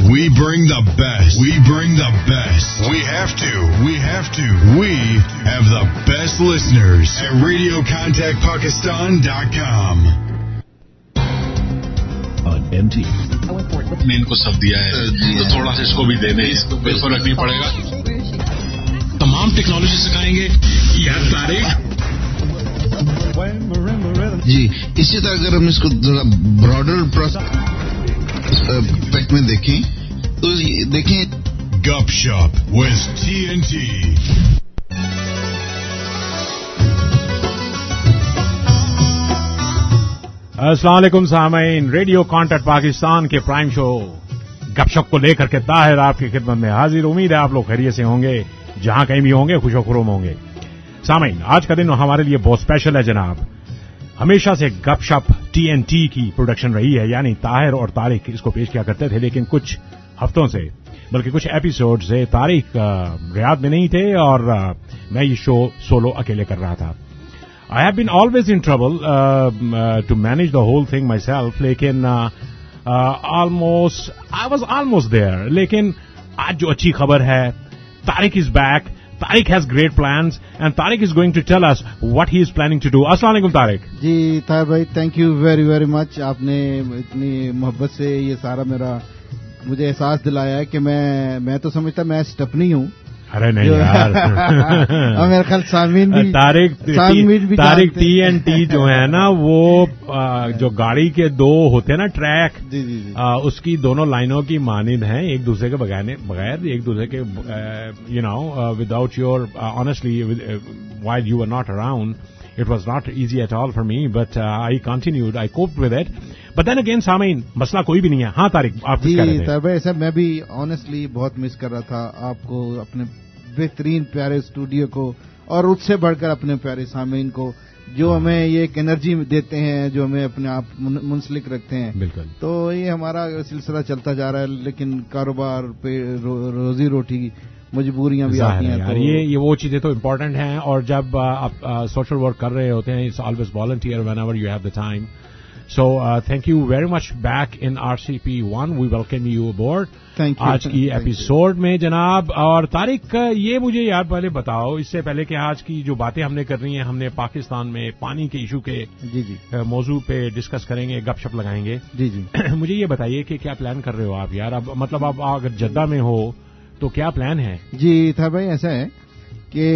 We bring the best. We bring the best. We have to. We have to. We have the best listeners at RadioContactPakistan.com. On MT. ने इनको सब दिया है तो थोड़ा सा इसको भी दे दें, कोई फर्क नहीं पड़ेगा. तमाम टेक्नोलॉजी सिखाएंगे यार तारिक जी. इसी तरह अगर हम इसको ब्रॉडर पर्सपेक्ट में देखें तो देखें Gupshup with TNT. अस्सलाम वालेकुम सामीन. रेडियो कॉन्टैक्ट पाकिस्तान के प्राइम शो गपशप को लेकर के ताहिर आपकी खिदमत में हाजिर. उम्मीद है आप लोग खैरियत से होंगे, जहां कहीं भी होंगे खुशो खुरूम होंगे. सामीन, आज का दिन हमारे लिए बहुत स्पेशल है जनाब. हमेशा से गपशप TNT की प्रोडक्शन रही है, यानी ताहिर और तारिक इसको पेश किया करते थे, लेकिन कुछ हफ्तों से बल्कि कुछ एपिसोड से तारिक रियाद में नहीं थे और मैं ये शो सोलो अकेले कर रहा था. I have been always in trouble to manage the whole thing myself, लेकिन I was almost there. लेकिन आज जो अच्छी खबर है, Tariq is back. Tariq has great plans and Tariq is going to tell us what he is planning to do. Assalamu alaikum Tariq. जी ताहिर भाई, thank you very very much. आपने इतनी मोहब्बत से ये सारा मुझे एहसास दिलाया है कि मैं तो समझता मैं स्टपनी हूँ. अरे नहीं यार. और मेरे ख्याल सामीन भी तारिक TNT जो है ना, वो जो गाड़ी के दो होते हैं ना ट्रैक, जी जी जी. उसकी दोनों लाइनों की मानिंद हैं, एक दूसरे के बगैर एक दूसरे के without your honestly while you were not around it was not easy at all for me, but I continued, I coped with it. But then again, सामीन, मसला कोई भी नहीं है. हाँ तारिक, आप कुछ कह रहे थे. जी भाई, ऐसा मैं भी ऑनेस्टली बहुत मिस कर रहा था आपको, अपने बेहतरीन प्यारे स्टूडियो को, और उससे बढ़कर अपने प्यारे सामीन को, जो हमें ये एक एनर्जी देते हैं, जो हमें अपने आप मुंसलिक रखते हैं. बिल्कुल. तो ये हमारा सिलसिला चलता जा रहा है, लेकिन कारोबार पे रोजी रोटी मजबूरियां भी आती हैं. तो ये वो चीजें तो इम्पोर्टेंट हैं, और जब आप सोशल वर्क कर रहे होते हैं, it's always volunteer whenever you have the time. So thank you very much back in RCP1. We welcome you aboard आज की एपिसोड में जनाब. और तारिक, ये मुझे यार पहले बताओ, इससे पहले कि आज की जो बातें हमने करनी है, हमने पाकिस्तान में पानी के इशू के मौजू पे डिस्कस करेंगे, गपशप लगाएंगे. जी जी. मुझे ये बताइए कि क्या प्लान कर रहे हो आप यार? अब मतलब आप अगर जद्दा में हो तो क्या प्लान है? जी था भाई, ऐसा है कि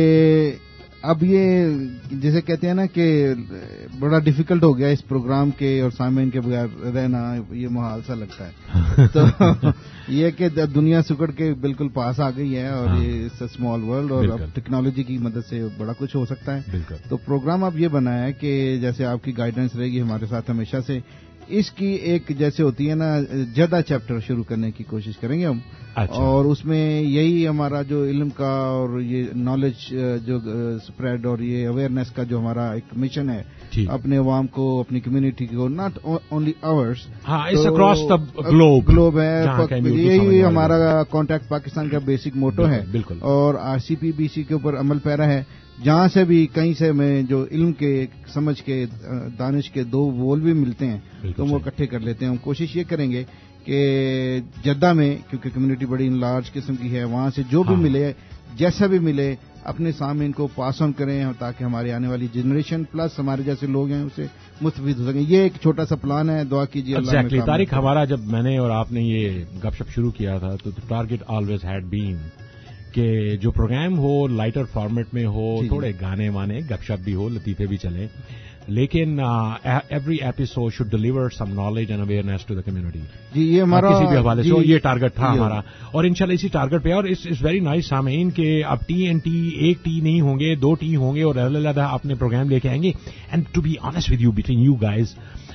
अब ये जैसे कहते हैं ना कि बड़ा डिफिकल्ट हो गया इस प्रोग्राम के और सामीन के बगैर रहना, ये मुहाल सा लगता है. तो ये कि दुनिया सुकड़ के बिल्कुल पास आ गई है, और ये इट्स अ स्मॉल वर्ल्ड, और अब टेक्नोलॉजी की मदद से बड़ा कुछ हो सकता है. तो प्रोग्राम अब ये बना है कि जैसे आपकी गाइडेंस रहेगी हमारे साथ हमेशा से, इसकी एक जैसे होती है ना जदा चैप्टर शुरू करने की कोशिश करेंगे हम. अच्छा. और उसमें यही हमारा जो इल्म का और ये नॉलेज जो स्प्रेड और ये अवेयरनेस का जो हमारा एक मिशन है, अपने अवाम को, अपनी कम्युनिटी को, not only ours, it's across the globe है. यही हमारा कॉन्टैक्ट पाकिस्तान का बेसिक मोटो है. और RCPBC के ऊपर अमल पैरा है. जहां से भी कहीं से हमें जो इल्म के, समझ के, दानिश के दो वोल भी मिलते हैं, तो वो इकट्ठे कर लेते हैं. हम कोशिश ये करेंगे कि जद्दा में, क्योंकि कम्युनिटी बड़ी लार्ज किस्म की है, वहां से जो भी मिले, जैसा भी मिले, अपने सामीन को पास ऑन करें, ताकि हमारी आने वाली जनरेशन प्लस हमारे जैसे लोग हैं उसे मुस्तफीद हो सकें. ये एक छोटा सा प्लान है, दुआ कीजिए. एग्जैक्टली तारिक, हमारा जब मैंने और आपने ये गपशप शुरू किया था, तो टारगेट ऑलवेज हैड बीन कि जो प्रोग्राम हो लाइटर फॉर्मेट में हो, थोड़े गाने वाने गपशप भी हो, लतीफे भी चले, लेकिन every episode should deliver some knowledge and awareness to the community. जी, ये हमारा किसी भी हवाले से ये टारगेट था हमारा, और इंशाल्लाह इसी टारगेट पे. और इट्स वेरी नाइस सामीन कि अब TNT एक टी नहीं होंगे, 2 टी होंगे, और अलग-अलग अपने प्रोग्राम लेके आएंगे. And to be honest with you, between you guys,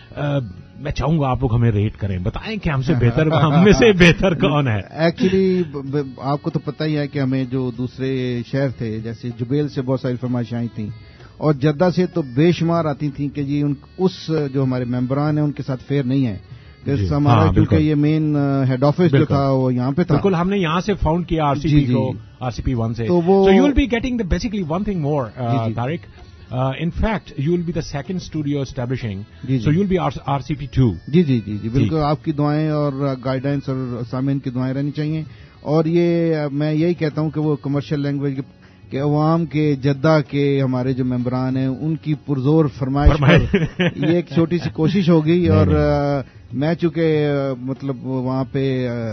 मैं चाहूंगा आप लोग हमें रेट करें, बताएं कि हमसे बेहतर, हम में से बेहतर कौन है. एक्चुअली आपको तो पता ही है कि हमें जो दूसरे शहर थे, जैसे जुबेल से बहुत सारी फरमाइशें आई थी, और जद्दा से तो बेशुमार आती थी कि जी उस जो हमारे मेंबरान हैं उनके साथ फेयर नहीं है. हमारा क्योंकि ये मेन हेड ऑफिस जो था वो यहाँ पे था. बिल्कुल, हमने यहाँ से फाउंड किया RCP1 से. तो you will be getting the basically one thing more Tariq, In fact, you will be the second studio establishing, جی so you will be RCP2. جی جی جی جی بالکل آپ کی دعائیں اور گائیڈنس اور سامعین کی دعائیں رہنی چاہیے. اور یہ میں یہی کہتا ہوں کہ وہ کمرشل لینگویج کہ عوام کے جدہ کے ہمارے جو ممبران ہیں ان کی پرزور فرمائش یہ ایک چھوٹی سی کوشش ہوگی. اور میں چونکہ مطلب وہاں پہ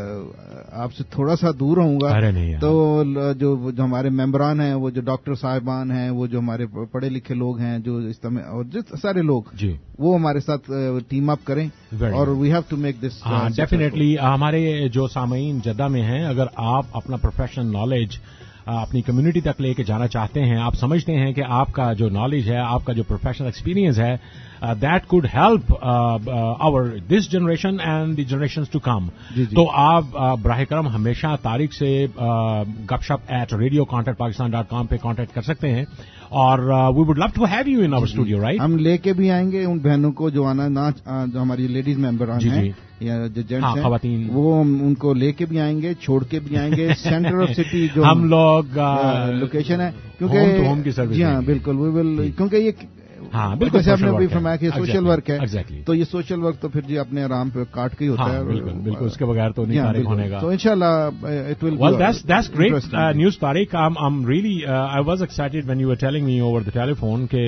آپ سے تھوڑا سا دور ہوں گا, تو جو ہمارے ممبران ہیں, وہ جو ڈاکٹر صاحبان ہیں, وہ جو ہمارے پڑھے لکھے لوگ ہیں, جو اور سارے لوگ وہ ہمارے ساتھ ٹیم اپ کریں, اور we have to make this. Definitely ہمارے جو سامعین جدہ میں ہیں, اگر آپ اپنا پروفیشنل نالج اپنی کمیونٹی تک لے کے جانا چاہتے ہیں, آپ سمجھتے ہیں کہ آپ کا جو نالج ہے, آپ کا جو پروفیشنل ایکسپیرینس ہے, that could help our this generation and the generations to come, تو آپ براہ کرم ہمیشہ طارق سے گپ شپ @radiocontactpakistan.com پہ کانٹیکٹ کر سکتے ہیں, اور we would love to have you in our studio. Right, ہم لے کے بھی آئیں گے ان بہنوں کو جو آنا جو ہماری لیڈیز ممبران ہیں یا جو جینٹس ہیں, خواتین, وہ ان کو لے کے بھی آئیں گے, چھوڑ کے بھی آئیں گے. سینٹر آف سٹی جو ہم لوگ لوکیشن ہے, کیونکہ ہوم کی سروس, جی ہاں بالکل وی ول, کیونکہ یہ جیسے آپ نے ابھی فرمایا کہ سوشل ورک ہے, تو یہ سوشل ورک تو پھر جی اپنے آرام پہ کاٹ کے ہی ہوتا ہے. بالکل اس کے بغیر تو نہیں طارق ہونے گا. تو انشاءاللہ it will. Well, that's great news, Tariq. I'm really I was excited when you were telling me over the telephone کہ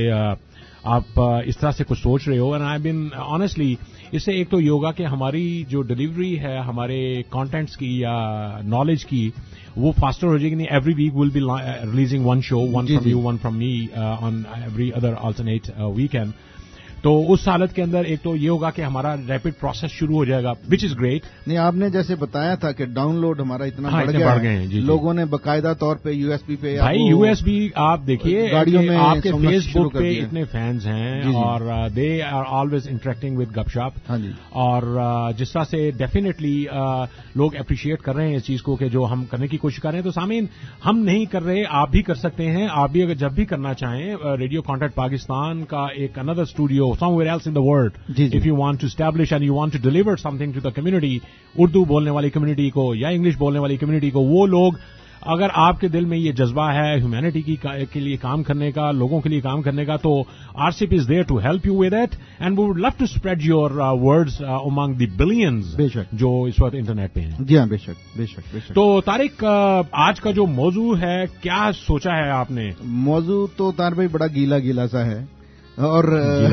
آپ اس طرح سے کچھ سوچ رہے ہو, and I've been honestly, اس سے ایک تو یہ ہوگا کہ ہماری جو ڈلیوری ہے ہمارے کانٹینٹس کی یا نالج کی, وہ فاسٹر ہو جائے گی. Every week will be releasing one show, one from you, one from me, on every other alternate weekend. تو اس حالت کے اندر ایک تو یہ ہوگا کہ ہمارا ریپڈ پروسیس شروع ہو جائے گا, وچ از گریٹ. نہیں, آپ نے جیسے بتایا تھا کہ ڈاؤن لوڈ ہمارا اتنا بڑھ گیا ہے, لوگوں نے باقاعدہ طور پہ یو ایس بی پہ, بھائی یو ایس بی آپ دیکھیے گاڑیوں میں آپ کے فیس بک پہ اتنے فینز ہیں, اور they are always interacting with Gupshup, اور جس طرح سے ڈیفینیٹلی لوگ اپریشیٹ کر رہے ہیں اس چیز کو کہ جو ہم کرنے کی کوشش کر رہے ہیں. تو سامعین, ہم نہیں کر رہے, آپ بھی کر سکتے ہیں. آپ بھی اگر جب بھی کرنا چاہیں, ریڈیو کانٹیکٹ پاکستان کا ایک اندر studio somewhere else in the world, if you want to establish and you want to deliver something to the community, Urdu بولنے والی کمیونٹی کو یا انگلش بولنے والی کمیونٹی کو, وہ لوگ اگر آپ کے دل میں یہ جذبہ ہے ہیومینٹی کے لیے کام کرنے کا, لوگوں کے لیے کام کرنے کا, تو RCP is there to help you with it, and we would love to spread your words among the billions جو اس وقت انٹرنیٹ پہ ہیں. جی ہاں, بے شک بے شک بے شک. تو طارق, آج کا جو موضوع ہے, کیا سوچا ہے آپ نے؟ موضوع تو طار بھائی بڑا گیلا گیلا سا ہے, اور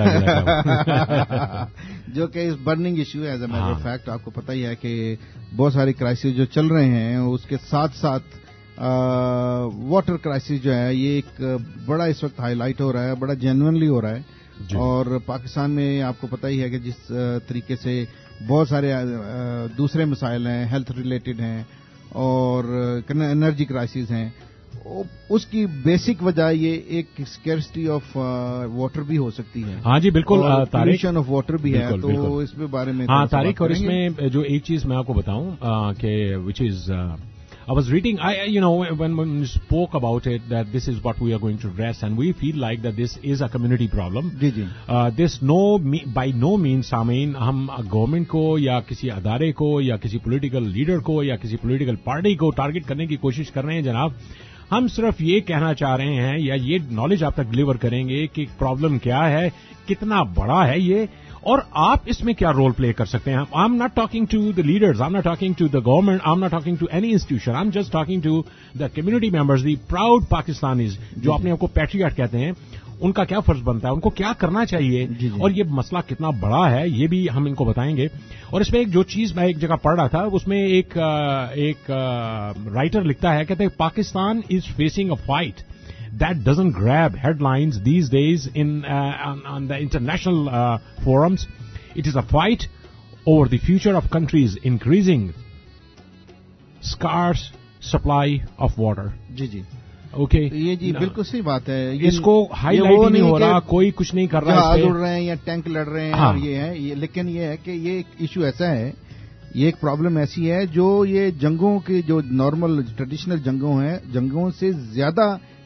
جو کہ اس برننگ ایشو ہے. As a matter of fact آپ کو پتہ ہی ہے کہ بہت ساری کرائسس جو چل رہے ہیں, اس کے ساتھ ساتھ واٹر کرائسس جو ہے, یہ ایک بڑا اس وقت ہائی لائٹ ہو رہا ہے, بڑا جینوئنلی ہو رہا ہے. اور پاکستان میں آپ کو پتہ ہی ہے کہ جس طریقے سے بہت سارے دوسرے مسائل ہیں, ہیلتھ ریلیٹڈ ہیں, اور انرجی کرائسس ہیں, اس کی بیسک وجہ یہ ایک اسکیرسٹی آف واٹر بھی ہو سکتی ہے. ہاں جی بالکل, پولوشن آف واٹر بھی ہے, تو اس کے بارے میں ہاں طارق. اور اس میں جو ایک چیز میں آپ کو بتاؤں کہ وچ از I was reading, when we spoke about it, that this is what we are going to address, and we feel like that this is a community problem. This by no means, سامعین, ہم government کو یا کسی ادارے کو یا کسی political leader کو یا کسی پولیٹیکل پارٹی کو ٹارگٹ کرنے کی کوشش کر رہے ہیں جناب. ہم صرف یہ کہنا چاہ رہے ہیں یا یہ نالج آپ تک ڈلیور کریں گے کہ پرابلم کیا ہے, کتنا بڑا ہے یہ, اور آپ اس میں کیا رول پلے کر سکتے ہیں. I am not talking to the leaders, I am not talking to the government, I am not talking to any institution, I'm just talking to the community members, the proud Pakistanis, جو اپنے آپ کو patriot کہتے ہیں. ان کا کیا فرض بنتا ہے, ان کو کیا کرنا چاہیے, اور یہ مسئلہ کتنا بڑا ہے, یہ بھی ہم ان کو بتائیں گے. اور اس میں ایک جو چیز میں ایک جگہ پڑھ رہا تھا, اس میں ایک رائٹر لکھتا ہے, کہتے ہیں Pakistan is facing a fight that doesn't grab headlines these days on the international forums. It is a fight over the future of countries increasing scarce supply of water. جی اوکے, یہ جی بالکل صحیح بات ہے. اس کو ہائی لائٹ نہیں ہو رہا, کوئی کچھ نہیں کر رہا, جہاز اڑ رہے ہیں یا ٹینک لڑ رہے ہیں, اور یہ ہے, لیکن یہ ہے کہ یہ ایک ایشو ایسا ہے, یہ ایک پرابلم ایسی ہے جو یہ جنگوں کی جو نارمل ٹریڈیشنل جنگوں ہیں, جنگوں سے زیادہ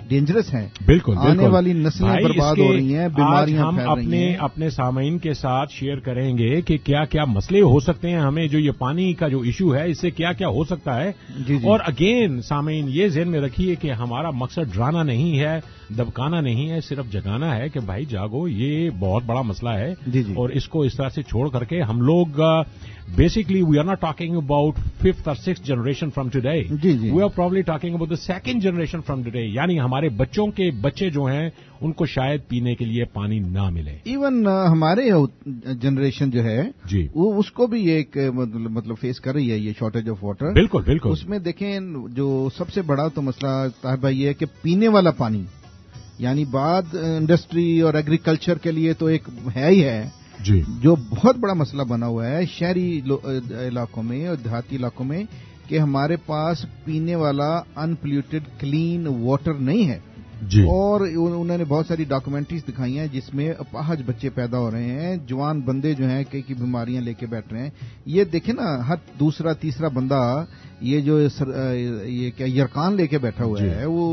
ڈینجرس ہیں. بالکل آنے والی نسلیں برباد ہو رہی ہیں, بیماریاں پھیل رہی ہیں. ہم اپنے سامعین کے ساتھ شیئر کریں گے کہ کیا کیا مسئلے ہو سکتے ہیں, ہمیں جو یہ پانی کا جو ایشو ہے اس سے کیا کیا ہو سکتا ہے. اور اگین سامعین یہ ذہن میں رکھیے کہ ہمارا مقصد ڈرانا نہیں ہے, دبکانا نہیں ہے, صرف جگانا ہے کہ بھائی جاگو, یہ بہت بڑا مسئلہ ہے. اور اس کو اس طرح سے چھوڑ کر کے ہم لوگ basically we are not talking about 5th or 6th generation from today. We are probably talking about the 2nd generation from today. یعنی ہمارے بچوں کے بچے جو ہیں ان کو شاید پینے کے لیے پانی نہ ملے. ایون ہمارے جنریشن جو ہے وہ اس کو بھی ایک مطلب فیس کر رہی ہے یہ شارٹیج آف واٹر. بالکل بالکل. اس میں دیکھیں جو سب سے بڑا تو مسئلہ طاہر بھائی یہ ہے کہ پینے والا پانی, یعنی بعد انڈسٹری اور ایگریکلچر کے لیے تو ایک ہے ہی ہے, جو بہت بڑا مسئلہ بنا ہوا ہے شہری علاقوں میں اور دیہاتی علاقوں میں, کہ ہمارے پاس پینے والا ان پولیوٹڈ کلین واٹر نہیں ہے. اور انہوں نے بہت ساری ڈاکومنٹریز دکھائی ہیں جس میں اپاہج بچے پیدا ہو رہے ہیں, جوان بندے جو ہیں کئی بیماریاں لے کے بیٹھ رہے ہیں. یہ دیکھیں نا, ہر دوسرا تیسرا بندہ یہ جو یہ کیا یرقان لے کے بیٹھا ہوا ہے, وہ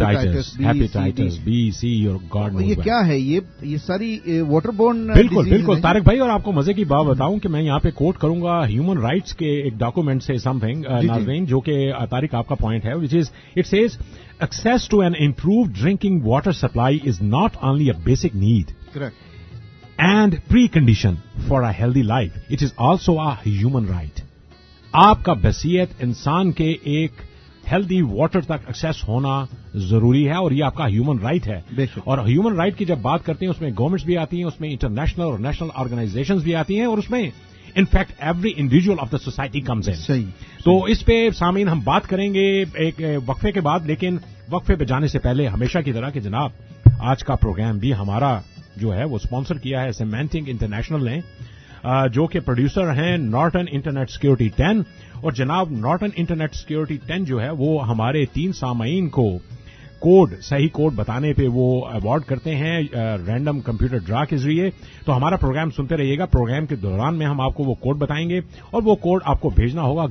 ہیپیٹائٹس بی سی اور گاڈ نوز. یہ کیا ہے, یہ ساری واٹر بورن. بالکل بالکل طارق بھائی, اور آپ کو مزے کی بات بتاؤں کہ میں یہاں پہ کوٹ کروں گا ہیومن رائٹس کے ایک ڈاکومنٹ سے سم تھنگ ناظرین, جو کہ طارق آپ کا پوائنٹ ہے, which is it says access to an improved drinking water supply is not only a basic need. Correct. And precondition for a healthy life. It is also a human right. آپ کا بحیثیت انسان کے ایک healthy water تک access ہونا ضروری ہے, اور یہ آپ کا ہیومن رائٹ ہے. اور ہیومن رائٹ کی جب بات کرتے ہیں اس میں گورنمنٹس بھی آتی ہیں, اس میں انٹرنیشنل اور نیشنل آرگنائزیشنز بھی آتی ہیں, اور اس میں in fact every individual of the society comes in. تو اس پہ سامعین ہم بات کریں گے ایک وقفے کے بعد, لیکن وقفے پہ جانے سے پہلے ہمیشہ کی طرح کہ جناب آج کا پروگرام بھی ہمارا جو ہے وہ اسپانسر کیا ہے سیمینٹک انٹرنیشنل نے, جو کہ پروڈیوسر ہیں نارٹن انٹرنیٹ سیکورٹی 10. اور جناب نارٹن انٹرنیٹ سیکورٹی 10 جو ہے وہ ہمارے 3 سامعین کو صحیح کوڈ بتانے پہ وہ ایوارڈ کرتے ہیں رینڈم کمپیوٹر ڈرا کے ذریعے. تو ہمارا پروگرام سنتے رہیے گا, پروگرام کے دوران میں ہم آپ کو وہ کوڈ بتائیں گے, اور وہ کوڈ آپ کو بھیجنا ہوگا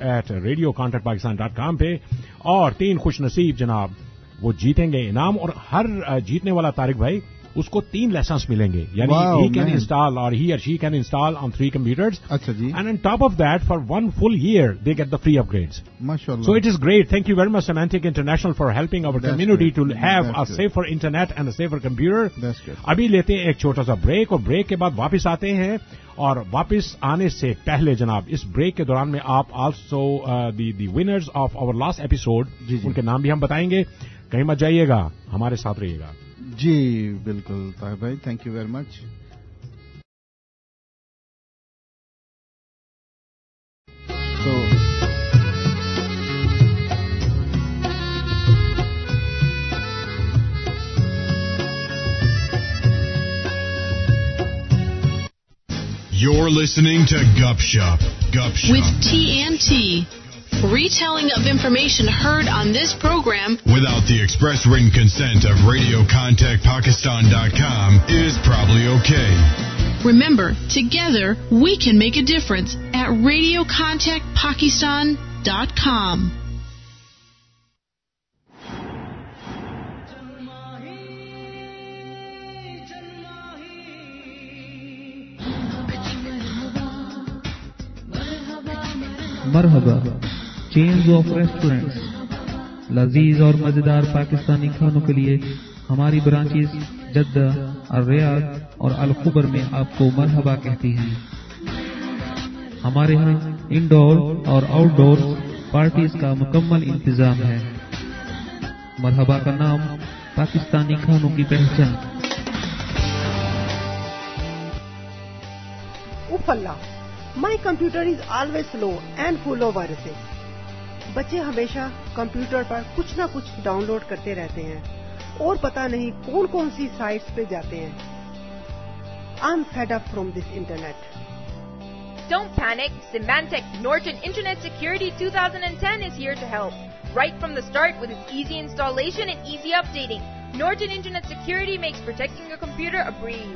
gupshup@radiocontact.pakistan.com پہ. اور 3 خوش نصیب جناب وہ جیتیں گے انعام, اور ہر جیتنے والا طارق بھائی اس کو 3 لائسنس ملیں گے, یعنی he can install or he or she can install on 3 computers. اچھا جی. And on top of that, for 1 full year they get the free upgrades. MashaAllah. So it is great. Thank you very much Semantic International for helping our community to have a safer internet and a safer computer. That's good. ابھی لیتے ہیں ایک چھوٹا سا break, اور break کے بعد واپس آتے ہیں. اور واپس آنے سے پہلے جناب اس بریک کے دوران میں آپ also the winners of our last episode ان کے نام بھی ہم بتائیں گے. کہیں مت جائیے گا, ہمارے ساتھ رہیے گا. جی بالکل طاہر بھائی, thank you very much. You're listening to Gup Shup. With TNT. Retelling of information heard on this program without the express written consent of RadioContactPakistan.com is probably okay. Remember, together we can make a difference at RadioContactPakistan.com. مرحبا chains of restaurants. لذیذ اور مزیدار پاکستانی کھانوں کے لیے ہماری branches Jeddah, الریاض اور الخبر میں آپ کو مرحبا کہتی ہیں. ہمارے ہاں انڈور اور آؤٹ ڈور پارٹیز کا مکمل انتظام ہے. مرحبا کا نام پاکستانی کھانوں کی پہچان. اوف اللہ, My computer is always slow and full of viruses. بچے ہمیشہ کمپیوٹر پر کچھ نہ کچھ ڈاؤن لوڈ کرتے رہتے ہیں اور پتہ نہیں کون کون سی سائٹس پہ جاتے ہیں. I'm fed up from this internet. Don't panic. Symantec Norton Internet Security 2010 is here to help. Right from the start with its easy installation and easy updating, Norton Internet Security makes protecting your computer a breeze.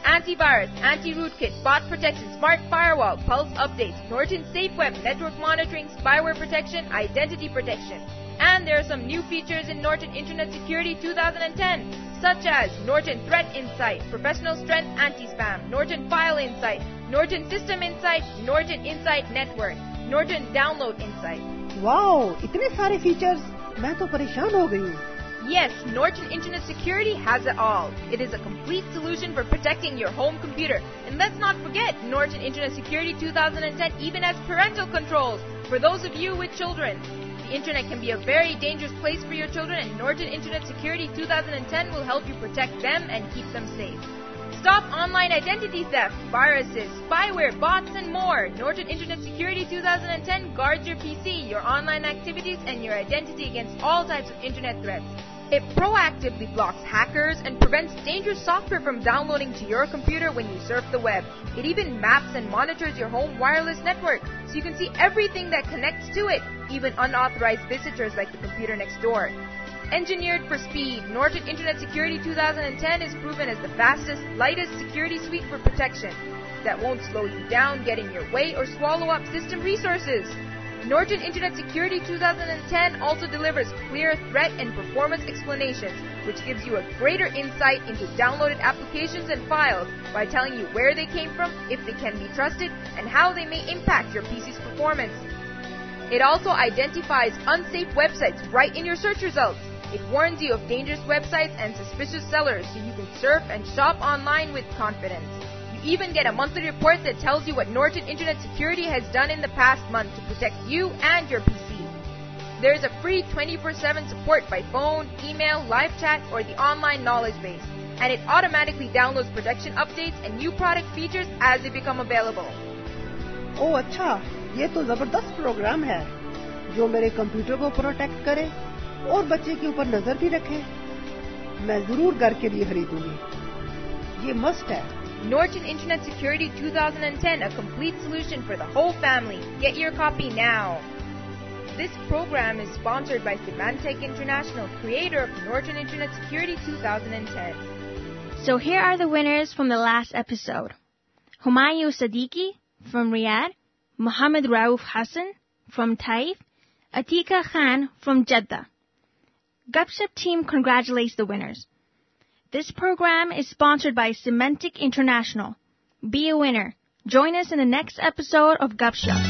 antivirus, anti-rootkit, bot protection, smart firewall, pulse updates, Norton SafeWeb, network monitoring, spyware protection, identity protection. And there are some new features in Norton Internet Security 2010, such as Norton Threat Insight, Professional Strength Anti-Spam, Norton File Insight, Norton System Insight, Norton Insight Network, Norton Download Insight. واو اتنے سارے features میں تو پریشان ہو گئی ہوں. Yes, Norton Internet Security has it all. It is a complete solution for protecting your home computer. And let's not forget, Norton Internet Security 2010 even has parental controls for those of you with children. The Internet can be a very dangerous place for your children, and Norton Internet Security 2010 will help you protect them and keep them safe. Stop online identity theft, viruses, spyware, bots, and more. Norton Internet Security 2010 guards your PC, your online activities, and your identity against all types of Internet threats. It proactively blocks hackers and prevents dangerous software from downloading to your computer when you surf the web. It even maps and monitors your home wireless network, so you can see everything that connects to it, even unauthorized visitors like the computer next door. Engineered for speed, Norton Internet Security 2010 is proven as the fastest, lightest security suite for protection that won't slow you down, get in your way, or swallow up system resources. Norton Internet Security 2010 also delivers clear threat and performance explanations, which gives you a greater insight into downloaded applications and files by telling you where they came from, if they can be trusted, and how they may impact your PC's performance. It also identifies unsafe websites right in your search results. It warns you of dangerous websites and suspicious sellers so you can surf and shop online with confidence. You even get a monthly report that tells you what Norton Internet Security has done in the past month to protect you and your PC. There is a free 24/7 support by phone, email, live chat, or the online knowledge base. And it automatically downloads protection updates and new product features as they become available. اوہ اچھا، یہ تو زبردست programme ہے جو میرے computer کو protect کرے اور بچے کے اوپر نظر بھی رکھے. میں ضرور گھر کے لیے خریدوں گی، یہ مسٹ ہے. Norton Internet Security 2010, a complete solution for the whole family. Get your copy now. This program is sponsored by Symantec International, creator of Norton Internet Security 2010. So here are the winners from the last episode. Humayun Siddiqui from Riyadh, Muhammad Rauf Hassan from Taif, Atika Khan from Jeddah. Gupshup team congratulates the winners. This program is sponsored by Symantec International. Be a winner. Join us in the next episode of Gupshup.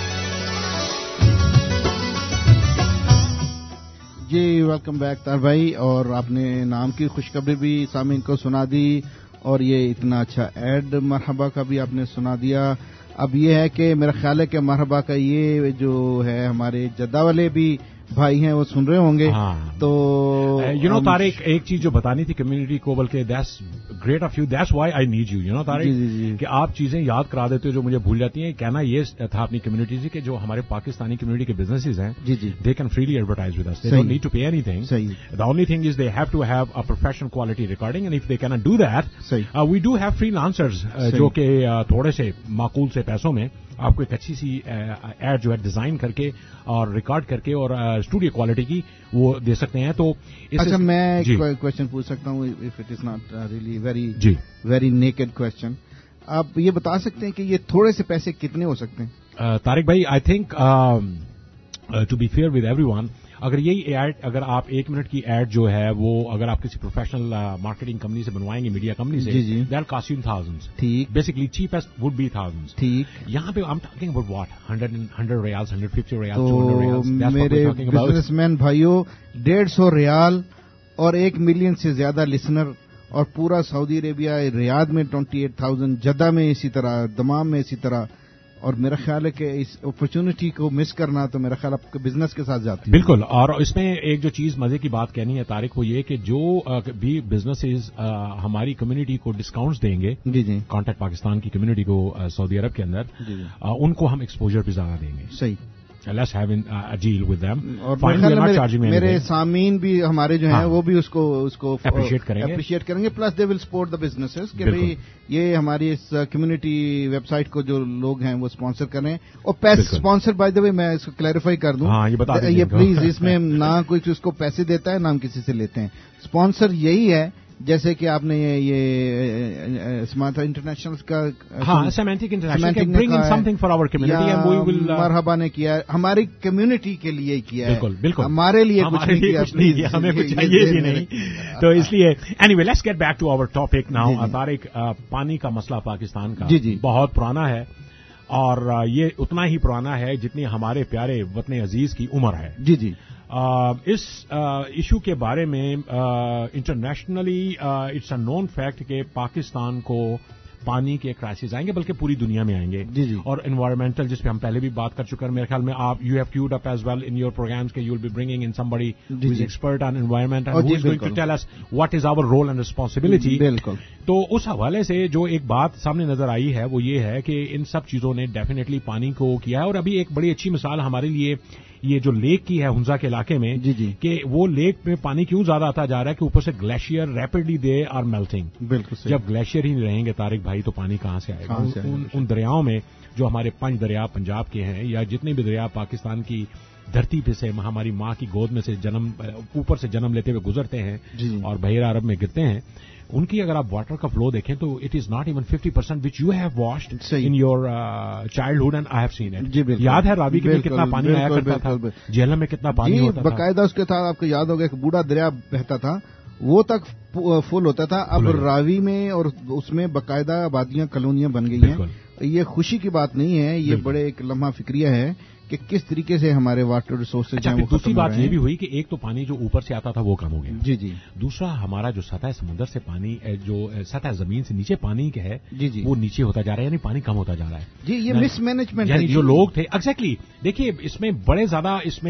جی welcome back Tahir بھائی، اور آپ نے نام کی خوشخبری بھی سامعین کو سنا دی، اور یہ اتنا اچھا ایڈ مرحبا کا بھی آپ نے سنا دیا. اب یہ ہے کہ میرا خیال ہے کہ مرحبا کا یہ جو ہے ہمارے جدہ والے بھی بھائی ہیں وہ سن رہے ہوں گے. تو طارق ایک چیز جو بتانی تھی کمیونٹی کو، بلکہ that's great of you, that's why I need you Tariq, کہ آپ چیزیں یاد کرا دیتے ہو جو مجھے بھول جاتی ہیں. کہنا یہ تھا اپنی کمیونٹی سے کہ جو ہمارے پاکستانی کمیونٹی کے بزنسز ہیں they can freely advertise with us, they don't need to pay anything. The only thing is they have to have a professional quality recording, and if they can do that we do have freelancers جو کہ تھوڑے سے معقول سے پیسوں میں آپ کو ایک اچھی سی ایڈ جو ہے ڈیزائن کر کے اور ریکارڈ کر کے اور اسٹوڈیو کوالٹی کی وہ دے سکتے ہیں. تو اچھا میں کوشچن پوچھ سکتا ہوں، if it is not really very naked question, آپ یہ بتا سکتے ہیں کہ یہ تھوڑے سے پیسے کتنے ہو سکتے ہیں؟ طارق بھائی I think to be fair with everyone, اگر یہی ایڈ اگر آپ 1 منٹ کی ایڈ جو ہے وہ اگر آپ کسی پروفیشنل مارکیٹنگ کمپنی سے بنوائیں گے، میڈیا کمپنی سے، that cost you in thousands. ٹھیک، basically cheapest would be thousands. ٹھیک، یہاں پہ I'm talking about what 100 riyals, 150 riyals, 200 riyals. میرے بزنس مین بھائیوں، 150 ریال اور 1 ملین سے زیادہ لسنر، اور پورا سعودی عربیہ، ریاض میں 28,000، جدہ میں اسی طرح، دمام میں اسی طرح. اور میرا خیال ہے کہ اس اپرچونٹی کو مس کرنا تو میرا خیال آپ کے بزنس کے ساتھ جاتی ہے. بالکل. اور اس میں ایک جو چیز مزے کی بات کہنی ہے طارق، وہ یہ کہ جو بھی بزنسز ہماری کمیونٹی کو ڈسکاؤنٹس دیں گے، کانٹیکٹ پاکستان کی کمیونٹی کو سعودی عرب کے اندر، ان کو ہم ایکسپوجر بھی زیادہ دیں گے. صحیح. Let's have a deal with them. اور میرے سامعین بھی ہمارے جو ہیں وہ بھی اس کو اپریشیٹ کریں گے. Plus they will support the businesses کہ بھائی یہ ہماری اس کمیونٹی ویب سائٹ کو جو لوگ ہیں وہ اسپانسر کریں. اور پیسے اسپانسر بائی دا وے میں اس کو کلیریفائی کر دوں، یہ پلیز اس میں نہ کوئی اس کو پیسے دیتا ہے نہ ہم کسی سے لیتے ہیں. اسپانسر یہی ہے جیسے کہ آپ نے یہ سمارٹا انٹرنیشنل کا semantic international bring in something for our community and we will مرحبا نے کیا ہماری کمیونٹی کے لیے کیا ہے. بالکل ہمارے لیے کچھ نہیں کیا, ہمیں کچھ چاہیے بھی نہیں. تو اس لیے anyway let's get back to our topic now. Tariq, پانی کا مسئلہ پاکستان کا بہت پرانا ہے اور یہ اتنا ہی پرانا ہے جتنی ہمارے پیارے وطن عزیز کی عمر ہے. جی اس ایشو کے بارے میں internationally it's a known fact کہ پاکستان کو پانی کے کرائسس آئیں گے, بلکہ پوری دنیا میں آئیں گے. اور انوائرمنٹل, جس پہ ہم پہلے بھی بات کر چکے ہیں, میرے خیال میں آپ you have queued up as well in your programmes کہ you will be bringing in somebody who is expert on environment and who is going to tell us what is our role and responsibility. تو اس حوالے سے جو ایک بات سامنے نظر آئی ہے وہ یہ ہے کہ ان سب چیزوں نے ڈیفینیٹلی پانی کو کیا ہے. اور ابھی ایک بڑی اچھی مثال ہمارے لیے یہ جو لیک کی ہے ہنزا کے علاقے میں, کہ وہ لیک میں پانی کیوں زیادہ آتا جا رہا ہے کہ اوپر سے glacier rapidly they are melting. بالکل, جب گلیشیئر ہی نہیں رہیں گے طارق بھائی تو پانی کہاں سے آئے گا؟ ان دریاؤں میں جو ہمارے 5 دریا پنجاب کے ہیں یا جتنے بھی دریا پاکستان کی دھرتی پہ سے ہماری ماں کی گود میں سے اوپر سے جنم لیتے ہوئے گزرتے ہیں اور بحیرہ عرب میں گرتے ہیں, ان کی اگر آپ واٹر کا فلو دیکھیں تو it is not even 50% which you have washed in your childhood and I have seen it. یاد ہے راوی کے کتنا پانی آیا کرتا تھا, جہلم میں کتنا پانی ہوتا تھا باقاعدہ. اس کے ساتھ آپ کو یاد ہوگا ایک بوڑھا دریا بہتا تھا, وہ تک فل ہوتا تھا. اب راوی میں اور اس میں باقاعدہ آبادیاں کالونیاں بن گئی ہیں. یہ خوشی کی بات نہیں ہے, یہ بڑے ایک لمحہ فکریہ ہے کہ کس طریقے سے ہمارے واٹر ریسورسز ہیں. دوسری بات یہ بھی ہوئی کہ ایک تو پانی جو اوپر سے آتا تھا وہ کم ہو گیا. جی. دوسرا ہمارا جو سطح سمندر سے پانی, جو سطح زمین سے نیچے پانی کے ہے وہ نیچے ہوتا جا رہا ہے, یعنی پانی کم ہوتا جا رہا ہے. جی, یہ مس مینجمنٹ, یعنی جو لوگ تھے ایگزیکٹلی. دیکھیے اس میں بڑے زیادہ اس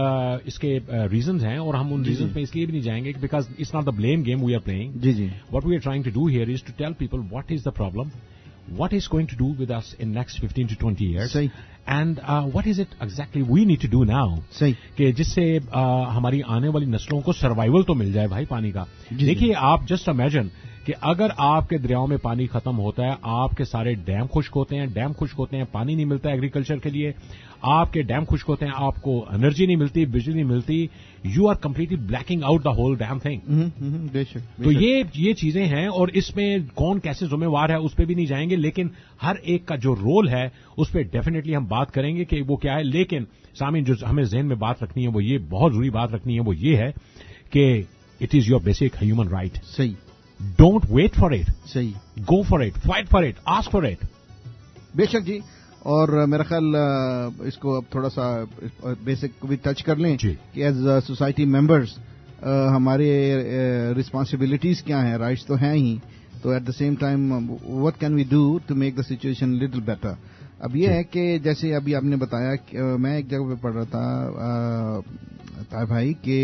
کے ریزنز ہیں اور ہم ان ریزنز میں اس لیے بھی نہیں جائیں گے because it's not the blame game we are playing. جی. What we are trying to do here is to tell people what is the problem, what is going to do with us in next 15 to 20 years and what is it exactly we need to do now کہ جس سے ہماری آنے والی نسلوں کو survival تو مل جائے بھائی پانی کا. دیکھیے آپ جسٹ امیجن کہ اگر آپ کے دریاؤں میں پانی ختم ہوتا ہے, آپ کے سارے ڈیم خشک ہوتے ہیں, پانی نہیں ملتا ایگریکلچر کے لیے, آپ کے ڈیم خشک ہوتے ہیں, آپ کو انرجی نہیں ملتی, بجلی نہیں ملتی, you are completely blacking out the whole damn thing. تو یہ چیزیں ہیں اور اس میں کون کیسے ذمہ وار ہے اس پہ بھی نہیں جائیں گے, لیکن ہر ایک کا جو رول ہے اس پہ ڈیفینیٹلی ہم بات کریں گے کہ وہ کیا ہے. لیکن سامعین جو ہمیں ذہن میں بات رکھنی ہے وہ یہ بہت ضروری بات رکھنی ہے وہ یہ ہے کہ it is your basic human right. صحیح. Don't wait for it. صحیح. Go for it, fight for it, ask for it. بے شک جی. اور میرا خیال اس کو اب تھوڑا سا بیسک کو بھی ٹچ کر لیں کہ ایز سوسائٹی ممبرز ہمارے رسپانسبلٹیز کیا ہیں. رائٹس تو ہیں ہی, تو at the same time what can we do to make the situation little better. اب یہ ہے کہ جیسے ابھی آپ نے بتایا کہ میں ایک جگہ پہ پڑھ رہا تھا بھائی کہ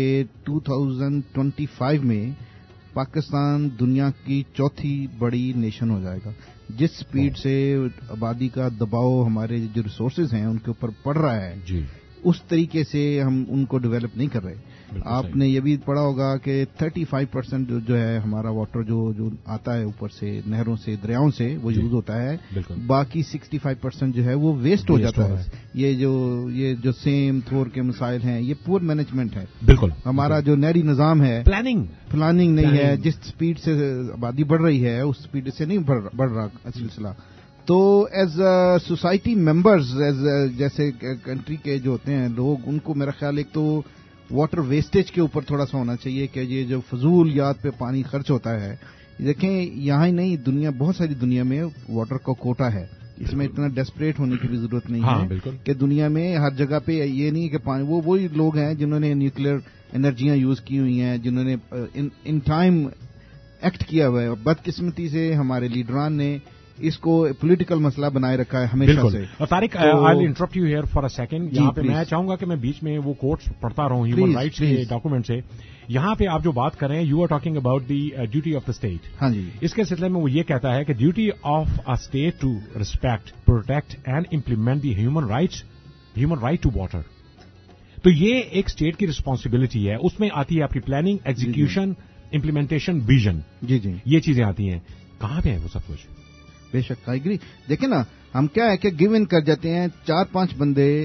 2025 میں پاکستان دنیا کی 4تھی بڑی نیشن ہو جائے گا. جس سپیڈ سے آبادی کا دباؤ ہمارے جو ریسورسز ہیں ان کے اوپر پڑ رہا ہے, اس طریقے سے ہم ان کو ڈیولپ نہیں کر رہے. آپ نے یہ بھی پڑھا ہوگا کہ 35% جو ہے ہمارا واٹر جو آتا ہے اوپر سے نہروں سے دریاؤں سے وہ یوز ہوتا ہے, باقی 65% جو ہے وہ ویسٹ ہو جاتا ہے. یہ جو سیم تھور کے مسائل ہیں, یہ پور مینجمنٹ ہے. بالکل ہمارا جو نہری نظام ہے پلاننگ نہیں ہے. جس سپیڈ سے آبادی بڑھ رہی ہے اس سپیڈ سے نہیں بڑھ رہا سلسلہ. تو ایز سوسائٹی ممبرز, جیسے کنٹری کے جو ہوتے ہیں لوگ, ان کو میرا خیال ایک تو واٹر ویسٹیج کے اوپر تھوڑا سا ہونا چاہیے کہ یہ جو فضول یاد پہ پانی خرچ ہوتا ہے, دیکھیں یہاں ہی نہیں بہت ساری دنیا میں واٹر کا کوٹا ہے. اس میں اتنا ڈیسپریٹ ہونے کی بھی ضرورت نہیں ہے کہ دنیا میں ہر جگہ پہ یہ نہیں کہ پانی, وہی لوگ ہیں جنہوں نے نیوکلیئر انرجیاں یوز کی ہوئی ہیں, جنہوں نے ان ٹائم ایکٹ کیا ہوا ہے. بدقسمتی سے ہمارے لیڈران نے اس کو پولیٹیکل مسئلہ بنائے رکھا ہے ہمیشہ سے. Tariq, I will interrupt you here for a second. یہاں پہ میں چاہوں گا کہ میں بیچ میں وہ کوٹس پڑھتا رہوں ہیومن رائٹس کے ڈاکومنٹ سے. یہاں پہ آپ جو بات کر رہے ہیں, you are talking about the duty of the state. ہاں جی. اس کے سلسلے میں وہ یہ کہتا ہے کہ duty of a state to respect, protect and implement the human right to water. تو یہ ایک اسٹیٹ کی رسپانسبلٹی ہے. اس میں آتی ہے آپ کی پلاننگ, ایگزیکیوشن, امپلیمنٹیشن, ویژن. جی. یہ چیزیں آتی ہیں. کہاں پہ ہے وہ سب کچھ؟ بے شک آئی ایگری. دیکھیں نا, ہم کیا ہے کہ گیو ان کر جاتے ہیں, 4-5 بندے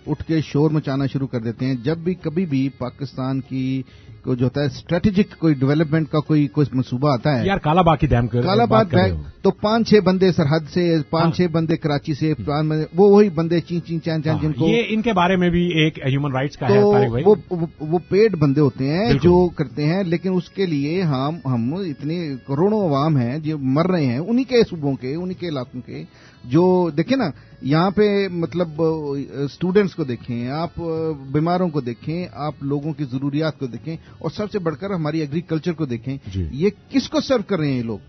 اٹھ کے شور مچانا شروع کر دیتے ہیں. جب بھی کبھی بھی پاکستان کی کو جو ہوتا ہے اسٹریٹجک کوئی ڈیولپمنٹ کا کوئی منصوبہ آتا ہے, یار کالا باغ کی ڈیم کالا باغ تو 5-6 بندے سرحد سے, 5-6 بندے کراچی سے, وہی بندے چین جن کو یہ ان کے بارے میں بھی ایک ہیومن رائٹس کا ہے طارق بھائی, وہ پیڈ بندے ہوتے ہیں جو کرتے ہیں, لیکن اس کے لیے ہم اتنے کروڑوں عوام ہیں جو مر رہے ہیں انہی کے صوبوں کے, انہی کے علاقوں کے. جو دیکھیں نا یہاں پہ مطلب اسٹوڈنٹس کو دیکھیں آپ, بیماروں کو دیکھیں آپ, لوگوں کی ضروریات کو دیکھیں, اور سب سے بڑھ کر ہماری ایگریکلچر کو دیکھیں. یہ کس کو سرو کر رہے ہیں یہ لوگ؟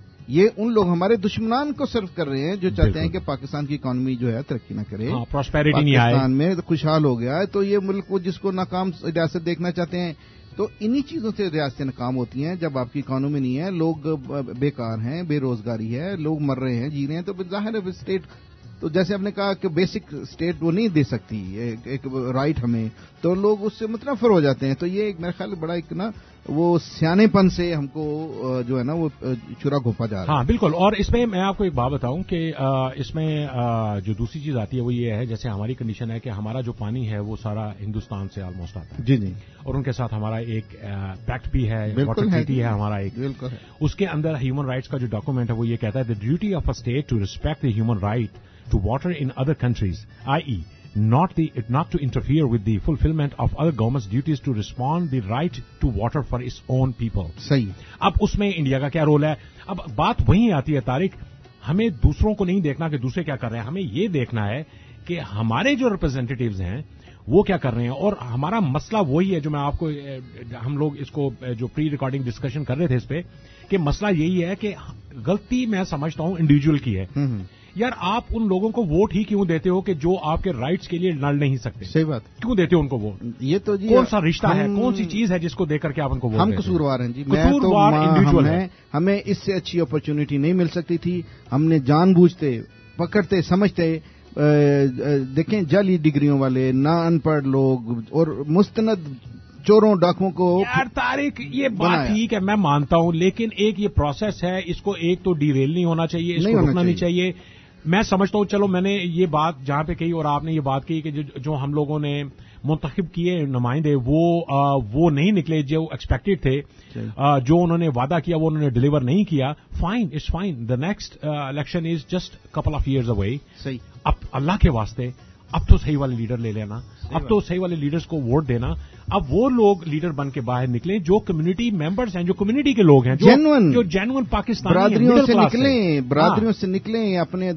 یہ ان لوگ ہمارے دشمنان کو سرو کر رہے ہیں جو چاہتے ہیں کہ پاکستان کی اکانومی جو ہے ترقی نہ کرے, پراسپیرٹی نہیں آئے, پاکستان میں خوشحال ہو گیا ہے. تو یہ ملک کو جس کو ناکام ریاست دیکھنا چاہتے ہیں, تو انہی چیزوں سے ریاستیں ناکام ہوتی ہیں. جب آپ کی اکانومی نہیں ہے, لوگ بیکار ہیں, بے روزگاری ہے, لوگ مر رہے ہیں, جی رہے ہیں, تو ظاہر ہے اسٹیٹ, تو جیسے آپ نے کہا کہ بیسک اسٹیٹ وہ نہیں دے سکتی ایک رائٹ ہمیں, تو لوگ اس سے متنفر ہو جاتے ہیں. تو یہ میرے خیال بڑا ایک نا وہ سیانے پن سے ہم کو جو ہے نا وہ چرا گھوپا جا رہا ہے. ہاں بالکل. اور اس میں میں آپ کو ایک بات بتاؤں کہ اس میں جو دوسری چیز آتی ہے وہ یہ ہے, جیسے ہماری کنڈیشن ہے کہ ہمارا جو پانی ہے وہ سارا ہندوستان سے آلموسٹ آتا ہے. جی جی. اور ان کے ساتھ ہمارا ایک پیکٹ بھی ہے, واٹر ٹریٹی ہے ہمارا ایک. بالکل. اس کے اندر ہیومن رائٹس کا جو ڈاکومنٹ ہے وہ یہ کہتا ہے the duty of a state to respect the human right to water in other countries, i.e. not to interfere with the fulfillment of other governments' duties to respond the right to water for its own people. صحیح. اب اس میں India کا کیا role ہے؟ اب بات وہیں آتی ہے طارق, ہمیں دوسروں کو نہیں دیکھنا کہ دوسرے کیا کر رہے ہیں, ہمیں یہ دیکھنا ہے کہ ہمارے جو ریپرزینٹیٹیوز ہیں وہ کیا کر رہے ہیں. اور ہمارا مسئلہ وہی ہے جو میں آپ کو, ہم لوگ اس کو جو پری ریکارڈنگ ڈسکشن کر رہے تھے اس پہ, کہ مسئلہ یہی ہے کہ غلطی میں سمجھتا ہوں انڈیویجول کی ہے. یار آپ ان لوگوں کو ووٹ ہی کیوں دیتے ہو کہ جو آپ کے رائٹس کے لیے لڑ نہیں سکتے؟ صحیح بات. کیوں دیتے ہو ان کو ووٹ؟ یہ تو جی کون سا رشتہ ہے, کون سی چیز ہے جس کو دیکھ کر کے آپ ان کو ووٹ؟ ہم قصوروار ہیں جی. قصوروار انڈیویجول ہیں. ہمیں اس سے اچھی اپرچونٹی نہیں مل سکتی تھی. ہم نے جان بوجھتے پکڑتے سمجھتے دیکھیں جعلی ڈگریوں والے, نا ان پڑھ لوگ اور مستند چوروں ڈاکوں کو. یار طارق یہ بات ٹھیک ہے, میں مانتا ہوں, لیکن ایک یہ پروسیس ہے, اس کو ایک تو ڈیریل نہیں ہونا چاہیے, اس کو رکنا نہیں چاہیے. میں سمجھتا ہوں چلو میں نے یہ بات جہاں پہ کہی اور آپ نے یہ بات کہی کہ جو ہم لوگوں نے منتخب کیے نمائندے وہ نہیں نکلے جو ایکسپیکٹڈ تھے, جو انہوں نے وعدہ کیا وہ انہوں نے ڈیلیور نہیں کیا. Fine, it's fine. The next election is just couple of years away. صحیح. اب اللہ کے واسطے اب تو صحیح والے لیڈر لے لینا, اب تو صحیح والے لیڈرز کو ووٹ دینا. اب وہ لوگ لیڈر بن کے باہر نکلیں جو کمیونٹی ممبرز ہیں, جو کمیونٹی کے لوگ ہیں, جو جینوئن پاکستانی برادریوں سے نکلیں, اپنے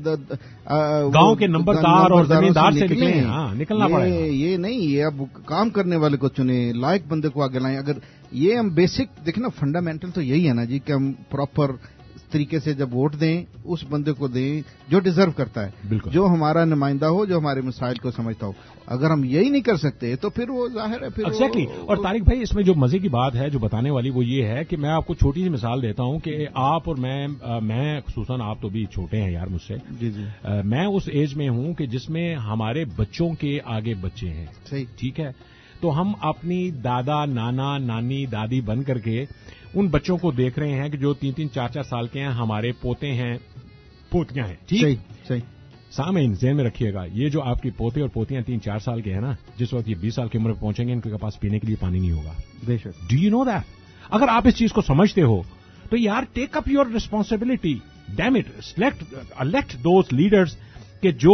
گاؤں کے نمبردار اور زمیندار سے نکلیں. ہاں نکلنا پڑے گا. یہ نہیں, یہ اب کام کرنے والے کو چنیں, لائق بندے کو آگے لائیں. اگر یہ ہم بیسک دیکھیں نا, فنڈامنٹل تو یہی ہے نا جی کہ ہم پراپر طریقے سے جب ووٹ دیں اس بندے کو دیں جو ڈیزرو کرتا ہے, جو ہمارا نمائندہ ہو, جو ہمارے مسائل کو سمجھتا ہو. اگر ہم یہی نہیں کر سکتے تو پھر وہ ظاہر ہے پھر ایگزیکٹلی. اور طارق بھائی اس میں جو مزے کی بات ہے جو بتانے والی وہ یہ ہے کہ میں آپ کو چھوٹی سی مثال دیتا ہوں کہ آپ اور میں خصوصاً, آپ تو بھی چھوٹے ہیں یار مجھ سے, میں اس ایج میں ہوں کہ جس میں ہمارے بچوں کے آگے بچے ہیں. صحیح. ٹھیک ہے, تو ہم اپنی دادا نانا نانی دادی بن کر کے ان بچوں کو دیکھ رہے ہیں کہ جو 3-3 4-4 سال کے ہیں, ہمارے پوتے ہیں پوتیاں ہیں. ٹھیک. صحیح. سامعین ذہن میں رکھیے گا, یہ جو آپ کی پوتے اور پوتیاں 3-4 سال کے ہیں نا, جس وقت یہ 20 سال کی عمر میں پہنچیں گے ان کے پاس پینے کے لیے پانی نہیں ہوگا. بے شک. Do you know that? اگر آپ اس چیز کو سمجھتے ہو تو یار take up your responsibility. Damn it, elect those leaders کہ جو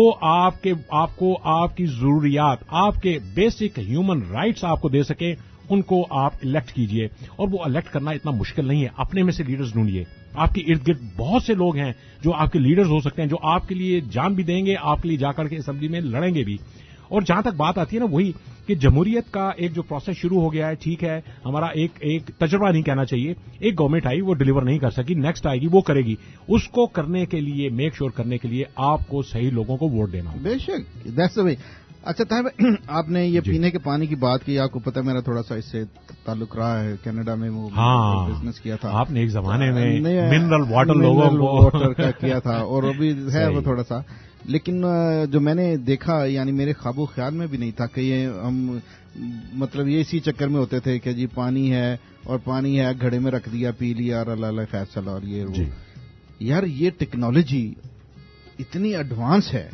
آپ کو آپ کی ضروریات, آپ کے بیسک ہیومن رائٹس آپ کو دے سکیں, ان کو آپ الیکٹ کیجئے. اور وہ الیکٹ کرنا اتنا مشکل نہیں ہے, اپنے میں سے لیڈرز ڈھونڈیے. آپ کے ارد گرد بہت سے لوگ ہیں جو آپ کے لیڈرز ہو سکتے ہیں, جو آپ کے لیے جان بھی دیں گے, آپ کے لیے جا کر کے اسمبلی میں لڑیں گے بھی. اور جہاں تک بات آتی ہے نا وہی کہ جمہوریت کا ایک جو پروسیس شروع ہو گیا ہے, ٹھیک ہے, ہمارا ایک تجربہ نہیں کہنا چاہیے, ایک گورنمنٹ آئی وہ ڈیلیور نہیں کر سکی, نیکسٹ آئے گی وہ کرے گی. اس کو کرنے کے لیے, میک شیور کرنے کے لیے آپ کو صحیح لوگوں کو ووٹ دینا. بے شک, دیٹس دا وے. اچھا طاہر آپ نے یہ پینے کے پانی کی بات کی, آپ کو پتہ میرا تھوڑا سا اس سے تعلق رہا ہے, کینیڈا میں وہ بزنس کیا تھا آپ نے ایک زمانے میں منرل واٹر کا کیا تھا, اور ابھی ہے وہ تھوڑا سا. لیکن جو میں نے دیکھا, یعنی میرے خواب و خیال میں بھی نہیں تھا کہ یہ ہم مطلب یہ اسی چکر میں ہوتے تھے کہ جی پانی ہے اور پانی ہے گھڑے میں رکھ دیا, پی لیا اور اللہ خیر چلا. اور یہ یار یہ ٹیکنالوجی اتنی ایڈوانس ہے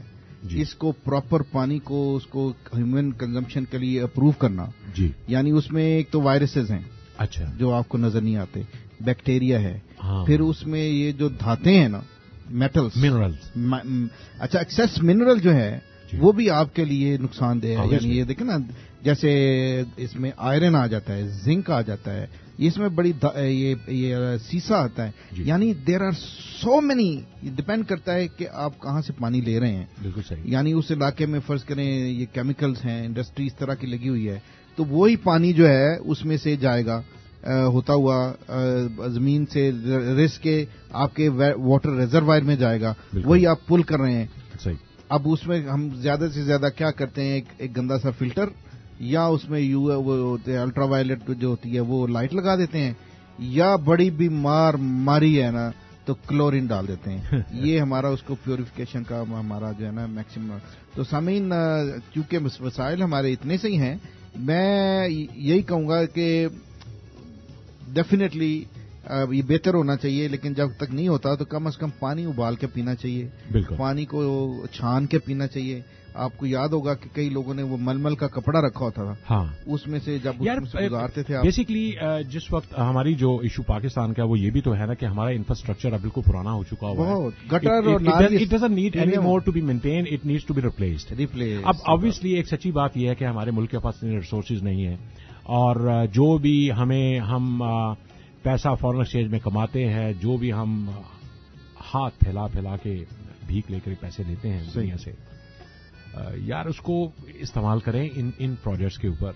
اس کو پراپر پانی کو اس کو ہیومن کنزمپشن کے لیے اپروو کرنا جی یعنی اس میں ایک تو وائرسز ہیں اچھا جو آپ کو نظر نہیں آتے, بیکٹیریا ہے, ہاں پھر اس میں یہ جو دھاتیں ہیں نا میٹلز منرلز اچھا ایکسیس منرل جو ہے وہ بھی آپ کے لیے نقصان دہ ہے. یعنی یہ دیکھیں نا جیسے اس میں آئرن آ جاتا ہے, زنک آ جاتا ہے, اس میں بڑی یہ سیسا آتا ہے. یعنی there are so many, depend کرتا ہے کہ آپ کہاں سے پانی لے رہے ہیں. بالکل صحیح. یعنی اس علاقے میں فرض کریں یہ کیمیکلز ہیں, انڈسٹری اس طرح کی لگی ہوئی ہے, تو وہی پانی جو ہے اس میں سے جائے گا ہوتا ہوا زمین سے رس کے آپ کے واٹر ریزروائر میں جائے گا, وہی آپ پل کر رہے ہیں. صحیح. اب اس میں ہم زیادہ سے زیادہ کیا کرتے ہیں, ایک گندا سا فلٹر یا اس میں الٹرا وائلٹ جو ہوتی ہے وہ لائٹ لگا دیتے ہیں, یا بڑی بیمار ماری ہے نا تو کلورین ڈال دیتے ہیں. یہ ہمارا اس کو پیوریفیکیشن کا ہمارا جو ہے نا میکسیمم. تو سامعین کیونکہ وسائل ہمارے اتنے سے ہی ہیں, میں یہی کہوں گا کہ ڈیفینیٹلی یہ بہتر ہونا چاہیے, لیکن جب تک نہیں ہوتا تو کم از کم پانی ابال کے پینا چاہیے. بالکل. پانی کو چھان کے پینا چاہیے. آپ کو یاد ہوگا کہ کئی لوگوں نے وہ ململ کا کپڑا رکھا ہوتا تھا, ہاں اس میں سے جب گزارتے تھے آپ. بیسکلی جس وقت ہماری جو ایشو پاکستان کا وہ یہ بھی تو ہے نا کہ ہمارا انفراسٹرکچر اب بالکل پرانا ہو چکا ہوا ہے. گٹر اور it doesn't need anymore to be maintain, it needs to be replaced. اب obviously ایک سچی بات یہ ہے کہ ہمارے ملک کے پاس اتنے ریسورسز نہیں ہیں, اور جو بھی ہم پیسہ فارن ایکسچینج میں کماتے ہیں, جو بھی ہم ہاتھ پھیلا پھیلا کے بھیک لے کر پیسے دیتے ہیں دنیا سے, یار اس کو استعمال کریں ان پروجیکٹس کے اوپر.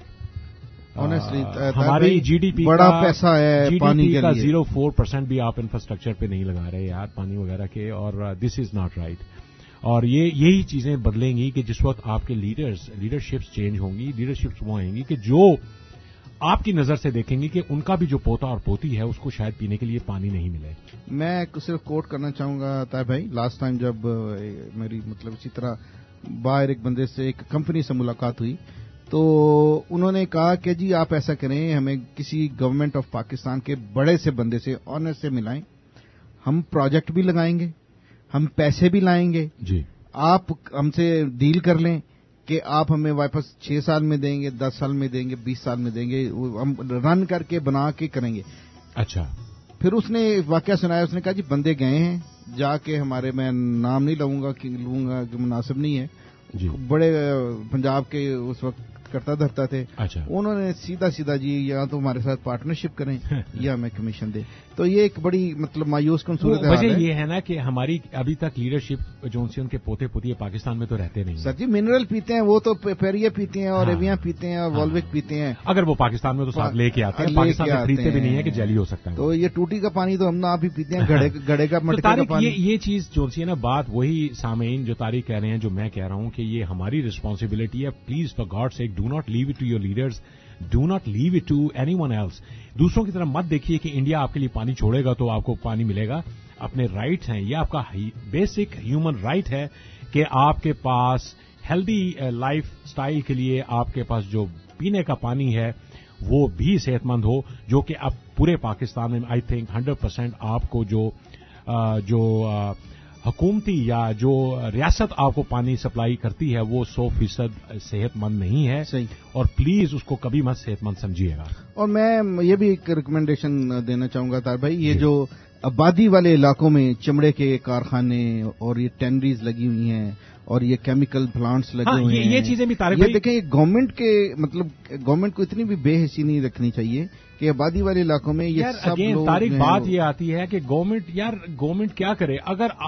ہماری جی ڈی پی بڑا پیسہ ہے, پانی کا 0.4% بھی آپ انفراسٹرکچر پہ نہیں لگا رہے یار, پانی وغیرہ کے, اور دس از ناٹ رائٹ. اور یہی چیزیں بدلیں گی کہ جس وقت آپ کے لیڈرشپس چینج ہوں گی. لیڈرشپس وہ آئیں گی کہ جو آپ کی نظر سے دیکھیں گے کہ ان کا بھی جو پوتا اور پوتی ہے اس کو شاید پینے کے لیے پانی نہیں ملے. میں صرف کوٹ کرنا چاہوں گا طاہر بھائی, لاسٹ ٹائم جب میری مطلب اسی طرح باہر ایک بندے سے ایک کمپنی سے ملاقات ہوئی تو انہوں نے کہا کہ جی آپ ایسا کریں, ہمیں کسی گورنمنٹ آف پاکستان کے بڑے سے بندے سے, آنر سے ملائیں, ہم پروجیکٹ بھی لگائیں گے, ہم پیسے بھی لائیں گے, جی آپ ہم سے ڈیل کر لیں کہ آپ ہمیں واپس 6 سال میں دیں گے, 10 سال میں دیں گے, 20 سال میں دیں گے, ہم رن کر کے بنا کے کریں گے. اچھا. پھر اس نے واقعہ سنایا, اس نے کہا جی بندے گئے ہیں جا کے ہمارے, میں نام نہیں لوں گا کہ مناسب نہیں ہے, جی بڑے پنجاب کے اس وقت کرتا دھرتا تھے. اچھا. انہوں نے سیدھا جی یا تو ہمارے ساتھ پارٹنرشپ کریں یا ہمیں کمیشن دیں. تو یہ ایک بڑی مطلب مایوس کن صورت ہے. وجہ یہ ہے نا کہ ہماری ابھی تک لیڈرشپ جو ان کے پوتے پوتی پاکستان میں تو رہتے نہیں. سر جی منرل پیتے ہیں وہ تو پیریے پیتے ہیں اور ایویاں پیتے ہیں اور والوک پیتے ہیں. اگر وہ پاکستان میں تو ساتھ لے کے آتے ہیں, پاکستان میں خریدتے بھی نہیں ہے کہ جیلی ہو سکتا ہے. تو یہ ٹوٹی کا پانی تو ہم نہ آپ ہی پیتے ہیں, گھڑے کا مٹکے کا پانی. یہ چیز جو سی ہے نا, بات وہی سامعین جو طارق کہہ رہے ہیں جو میں کہہ رہا ہوں کہ یہ ہماری ریسپانسبلٹی ہے. Please for God sake do not leave it to your leaders, do not leave it to anyone else. دوسروں کی طرف مت دیکھیے کہ انڈیا آپ کے لیے پانی چھوڑے گا تو آپ کو پانی ملے گا. اپنے رائٹس ہیں, یہ آپ کا بیسک ہیومن رائٹ ہے کہ آپ کے پاس ہیلدی لائف سٹائل کے لیے آپ کے پاس جو پینے کا پانی ہے وہ بھی صحت مند ہو, جو کہ اب پورے پاکستان میں آئی تھنک 100% آپ کو جو حکومتی یا جو ریاست آپ کو پانی سپلائی کرتی ہے وہ 100% صحت مند نہیں ہے. صحیح. اور پلیز اس کو کبھی مت صحت مند سمجھیے گا. اور میں یہ بھی ایک ریکمینڈیشن دینا چاہوں گا طاہر بھائی, یہ جو آبادی والے علاقوں میں چمڑے کے کارخانے اور یہ ٹینریز لگی ہوئی ہیں اور یہ کیمیکل پلانٹس لگے ہوئے ہیں, یہ چیزیں بھی طارق بھائی دیکھیں, یہ گورنمنٹ کے مطلب گورنمنٹ کو اتنی بھی بے حسی نہیں رکھنی چاہیے کہ آبادی والے علاقوں میں یہ سب لوگ. طارق بات یہ آتی ہے کہ گورنمنٹ کیا کرے.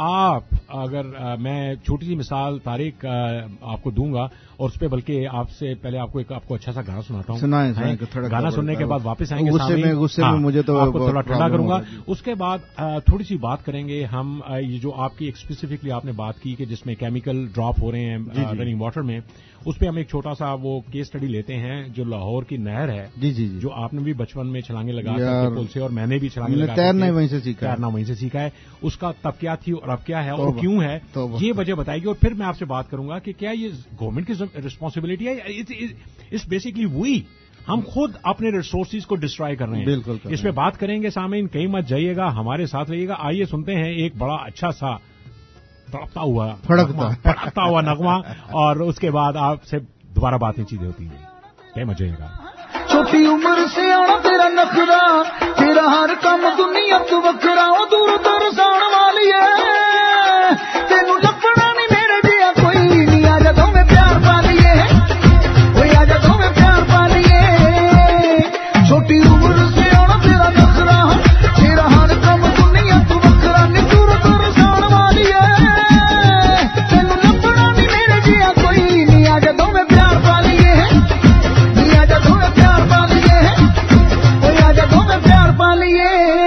اگر میں چھوٹی سی مثال طارق آپ کو دوں گا, اور اس پہ بلکہ آپ سے پہلے آپ کو اچھا سا گانا سناتا ہوں. گانا سننے کے بعد واپس آئیں گے, غصے میں مجھے تو آپ کو تھوڑا ٹھنڈا کروں گا. اس کے بعد تھوڑی سی بات کریں گے ہم, یہ جو آپ کی اسپیسیفکلی آپ نے بات کی کہ جس میں کیمیکل ڈراپ ہو رہے ہیں رننگ واٹر میں, اس پہ ہم ایک چھوٹا سا وہ کیس اسٹڈی لیتے ہیں. جو لاہور کی نہر ہے, جو آپ نے بھی بچپن میں چھلانگیں لگا کر پل سے, اور میں نے بھی چھلانگیں لگا تیرنا وہیں سے سیکھا ہے. اس کا تب کیا تھی اور اب کیا ہے اور کیوں ہے, یہ وجہ بتائے گی. اور پھر میں آپ سے بات کروں گا کہ کیا یہ گورنمنٹ کی ریسپانسبلٹی ہے, اٹس بیسکلی وی, ہم خود اپنے ریسورسز کو ڈسٹرائے کر رہے ہیں. بالکل اس پہ بات کریں گے. سامعین کہیں مت جائیے گا, ہمارے ساتھ رہیے گا. آئیے سنتے ہیں ایک بڑا اچھا سا तड़पता हुआ फड़कता हुआ नगमा, और उसके बाद आपसे दोबारा बातें चीजें होती हैं। क्या मजेगा। छोटी उम्र से आना तेरा नखरा, तेरा हर काम दुनिया तू वखरा, ओ दूर दरसान वाली है, तेनू लपड़ा नहीं मेरे दिया कोई नहीं, आजा तो मैं प्यार पा लिए, ओए आजा तो मैं प्यार पा लिए। छोटी उम्र से आना तेरा नखरा, तेरा हर काम दुनिया तू वखरा, नी दूर दरसान वाली है, तेनू लपड़ा नहीं मेरे दिया कोई नहीं, आजा तो मैं प्यार पा लिए, नी आजा तो मैं प्यार पा लिए, ओए आजा तो मैं प्यार पा लिए।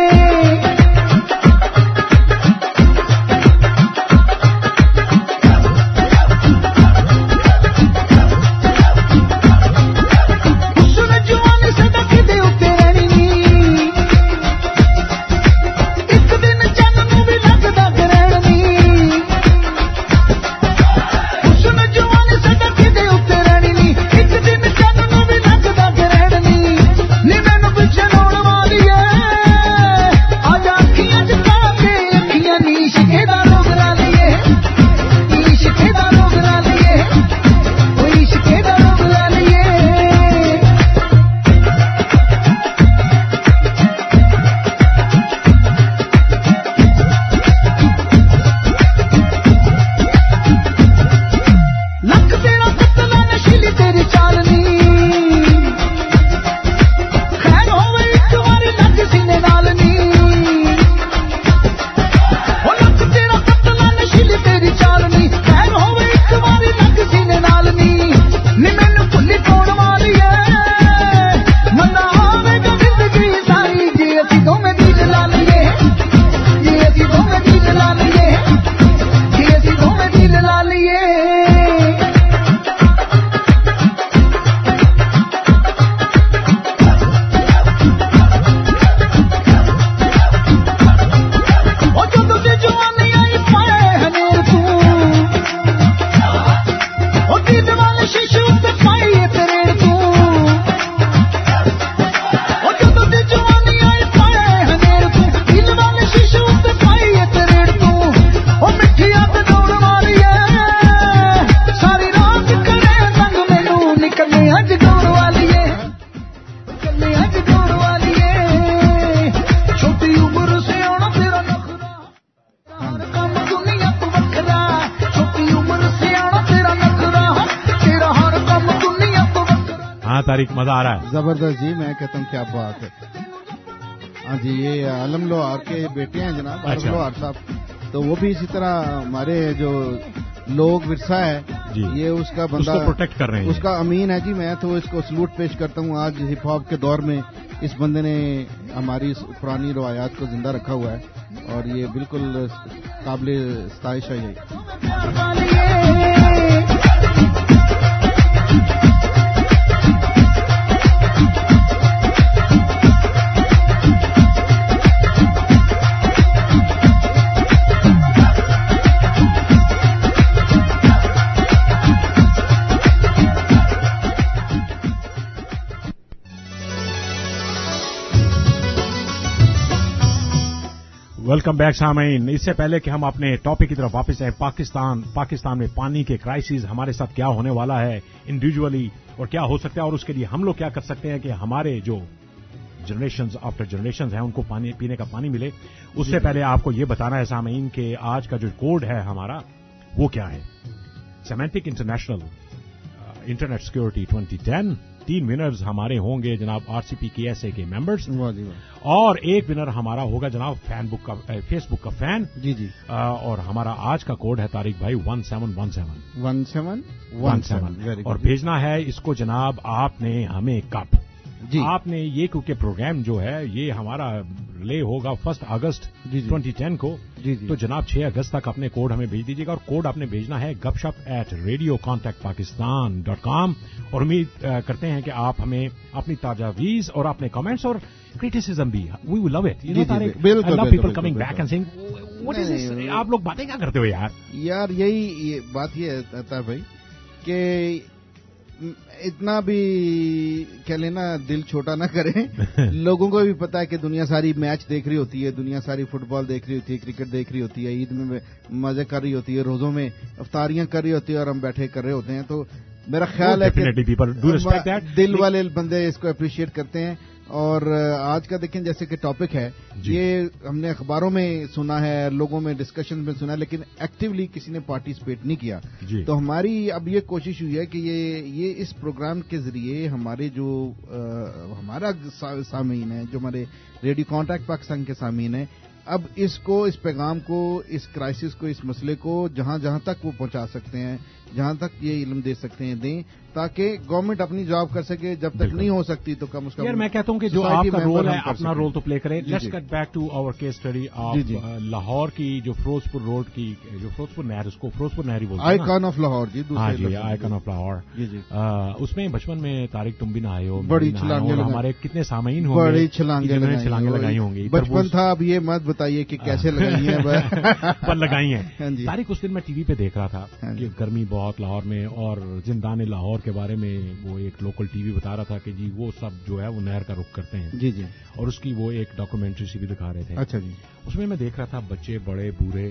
तारीख मजा आ रहा है। जबरदस्त जी, मैं कहता हूँ क्या बात है। हाँ जी, ये आलम लोहार के बेटे हैं जनाब, आलम लोहार साहब, तो वो भी इसी तरह हमारे जो लोग विरसा है जी, ये उसका बंदा उसको प्रोटेक्ट कर रहे हैं, उसका अमीन है जी। मैं तो इसको सलूट पेश करता हूँ। आज हिप हॉप के दौर में इस बंदे ने हमारी पुरानी रवायात को जिंदा रखा हुआ है और ये बिल्कुल काबिल सताइश है। वेलकम बैक सामीन। इससे पहले कि हम अपने टॉपिक की तरफ वापस आए, पाकिस्तान में पानी के क्राइसिस, हमारे साथ क्या होने वाला है इंडिविजुअली और क्या हो सकता है और उसके लिए हम लोग क्या कर सकते हैं कि हमारे जो जनरेशंस आफ्टर जनरेशंस हैं उनको पानी पीने का पानी मिले। उससे पहले आपको ये बताना है सामीन कि आज का जो कोड है हमारा वो क्या है। Semantic international internet security 2010, 3 winners हमारे होंगे जनाब आरसीपी KSA के मेंबर्स, और एक विनर हमारा होगा जनाब फेसबुक का फैन जी। और हमारा आज का कोड है तारिक भाई 1717 और भेजना है इसको जनाब आपने हमें कब जी। आपने ये क्योंकि प्रोग्राम जो है ये हमारा रिले होगा 1 अगस्त 2010 को जी। तो जनाब 6 अगस्त तक अपने कोड हमें भेज दीजिएगा और कोड आपने भेजना है gupshup@radiocontactpakistan.com और उम्मीद करते हैं कि आप हमें अपनी ताजावीज और अपने कमेंट्स और क्रिटिसिज्म भी, we will love it, you know Tariq, I love people coming back and saying what is this, आप लोग बातें क्या करते हो यार। यही बात ये आता है भाई कि اتنا بھی کہہ لینا دل چھوٹا نہ کریں. لوگوں کو بھی پتا ہے کہ دنیا ساری میچ دیکھ رہی ہوتی ہے, دنیا ساری فٹ بال دیکھ رہی ہوتی ہے, کرکٹ دیکھ رہی ہوتی ہے, عید میں مزے کر رہی ہوتی ہے, روزوں میں افطاریاں کر رہی ہوتی ہے اور ہم بیٹھے کر رہے ہوتے ہیں. تو میرا خیال ہے کہ دل والے بندے اس کو اپریشیٹ کرتے ہیں. اور آج کا دیکھیں جیسے کہ ٹاپک ہے, یہ ہم نے اخباروں میں سنا ہے, لوگوں میں ڈسکشن میں سنا ہے, لیکن ایکٹیولی کسی نے پارٹیسپیٹ نہیں کیا. تو ہماری اب یہ کوشش ہوئی ہے کہ یہ اس پروگرام کے ذریعے ہمارے جو ہمارا سامعین ہے, جو ہمارے ریڈیو کانٹیکٹ پاکستان کے سامعین ہیں, اب اس پیغام کو, اس کرائسس کو, اس مسئلے کو جہاں جہاں تک وہ پہنچا سکتے ہیں, جہاں تک یہ علم دے سکتے ہیں دیں, تاکہ گورنمنٹ اپنی جاب کر سکے. جب تک نہیں ہو سکتی تو کم از کم. یار میں کہتا ہوں کہ جو آپ کا رول ہے اپنا رول تو پلے کریں. Let's get back to our case study of Lahore کی جو فیروز پور روڈ کی, جو فیروز پور نہر, اس کو فیروز پور نہر بولتے ہیں, آئیکن آف لاہور. ہاں جی, آئیکن آف لاہور. اس میں بچپن میں طارق تم بھی نہ آئے ہو, بڑی چھلانگیں, ہمارے کتنے سامعین ہوں گے, بڑی چھلانگیں لگائی ہوں گی. بچپن تھا, اب یہ مت بتائیے کہ کیسے لگائی ہیں, پر لگائی ہیں. طارق اس دن میں ٹی وی پہ دیکھ رہا تھا کہ گرمی بہت لاہور میں, اور زندان لاہور کے بارے میں وہ ایک لوکل ٹی وی بتا رہا تھا کہ جی وہ سب جو ہے وہ نہر کا رخ کرتے ہیں. جی جی. اور اس کی وہ ایک ڈاکومنٹری سی بھی دکھا رہے تھے. اچھا جی. اس میں دیکھ رہا تھا بچے, بڑے, بوڑھے,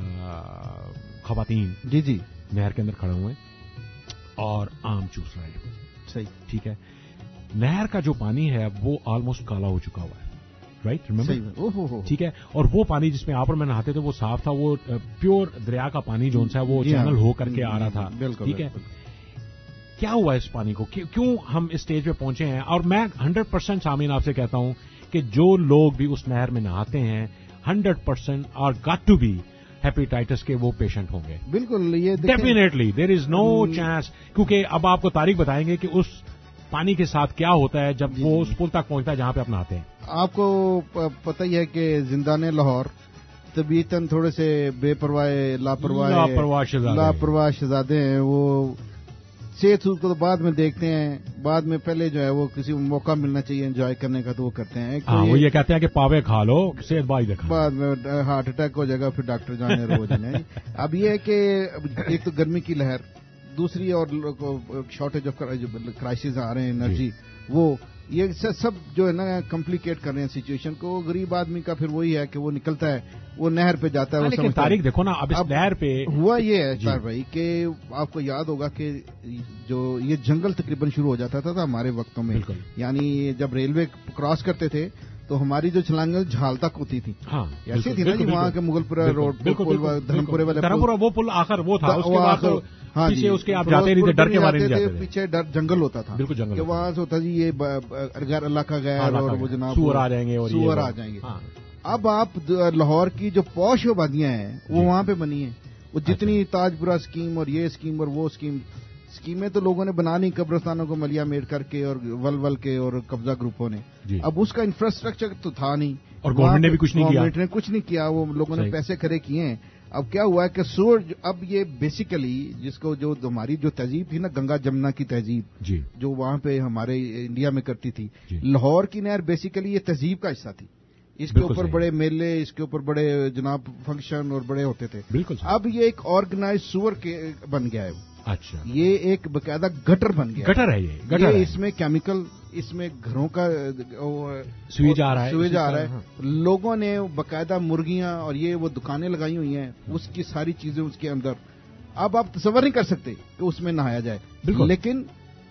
خواتین جی جی نہر کے اندر کھڑے ہوئے اور آم چوس رہے ہیں. صحیح, ٹھیک ہے. نہر کا جو پانی ہے وہ آلموسٹ کالا ہو چکا ہوا ہے, رائٹ, ریمبر, ٹھیک ہے. اور وہ پانی جس میں آپ اور میں نہاتے تھے وہ صاف تھا, وہ پیور دریا کا پانی جو ہے وہ چینل ہو کر کے آ رہا تھا. ٹھیک ہے. کیا ہوا اس پانی کو, کیوں ہم اس اسٹیج پہ پہنچے ہیں؟ اور میں 100% سامعین آپ سے کہتا ہوں کہ جو لوگ بھی اس نہر میں نہاتے ہیں 100% are got to be hepatitis کے وہ پیشنٹ ہوں گے. بالکل, یہ definitely there is no chance, کیونکہ اب آپ کو تاریخ بتائیں گے کہ اس پانی کے ساتھ کیا ہوتا ہے جب وہ اس پل تک پہنچتا ہے جہاں پہ آپ نہاتے ہیں. آپ کو پتہ ہی ہے کہ زندان لاہور طبیعتاً تھوڑے سے بے پرواہ, لاپرواہ شہزادے ہیں. وہ صحت کو تو بعد میں دیکھتے ہیں, بعد میں پہلے جو ہے وہ کسی موقع ملنا چاہیے انجوائے کرنے کا تو وہ کرتے ہیں. وہ یہ کہتے ہیں کہ پاوے کھا لو, صحت بائی دیکھا, بعد میں ہارٹ اٹیک ہو جائے گا, پھر ڈاکٹر جانے روز جائیں. اب یہ ہے کہ ایک تو گرمی کی لہر, دوسری اور شارٹیج آف کرائسس آ رہے ہیں انرجی, وہ یہ سب جو ہے نا کمپلیکیٹ کر رہے ہیں سچویشن کو. غریب آدمی کا پھر وہی ہے کہ وہ نکلتا ہے, وہ نہر پہ جاتا ہے. لیکن تاریخ دیکھو نا, اب اس نہر پہ ہوا یہ ہے طاہر بھائی کہ آپ کو یاد ہوگا کہ جو یہ جنگل تقریباً شروع ہو جاتا تھا ہمارے وقتوں میں, یعنی جب ریلوے کراس کرتے تھے تو ہماری جو چھلانگیں جھال تک ہوتی تھی, ایسی تھی نا جی, وہاں کے مغل پورہ روڈ, دھرمپورے والے وہ پل آخر وہ تھا, پیچھے اس کے آپ جاتے نہیں تھے, ڈر کے بارے میں پیچھے جنگل ہوتا تھا. بالکل جنگل, وہاں سے ہوتا جی یہ اللہ کا غیر اور وہ جناب سور آ جائیں گے, سور آ جائیں گے. اب آپ لاہور کی جو پوش وادیاں ہیں وہ وہاں پہ بنی ہیں. وہ جتنی تاج پورہ اسکیم اور یہ اسکیم اور وہ اسکیمیں تو لوگوں نے بنا نہیں, قبرستانوں کو ملیا میٹ کر کے اور ول کے اور قبضہ گروپوں نے. اب اس کا انفراسٹرکچر تو تھا نہیں, اور گورنمنٹ نے بھی کچھ نہیں کیا. گورنمنٹ نے کچھ نہیں کیا, وہ لوگوں نے پیسے کھڑے کیے ہیں. اب کیا ہوا ہے کہ سور, اب یہ بیسیکلی جس کو جو ہماری جو تہذیب تھی نا, گنگا جمنا کی تہذیب جو وہاں پہ ہمارے انڈیا میں کرتی تھی, لاہور کی نہر بیسیکلی یہ تہذیب کا حصہ تھی. اس کے اوپر بڑے میلے, اس کے اوپر بڑے جناب فنکشن اور بڑے ہوتے تھے. اب یہ ایک آرگنائز سور بن گیا ہے. اچھا, یہ ایک باقاعدہ گٹر بن گیا. گٹر ہے یہ, گٹر ہے. اس میں کیمیکل, اس میں گھروں کا سویج آ رہا ہے. لوگوں نے باقاعدہ مرغیاں اور یہ وہ دکانیں لگائی ہوئی ہیں, اس کی ساری چیزیں اس کے اندر. اب آپ تصور نہیں کر سکتے کہ اس میں نہایا جائے. لیکن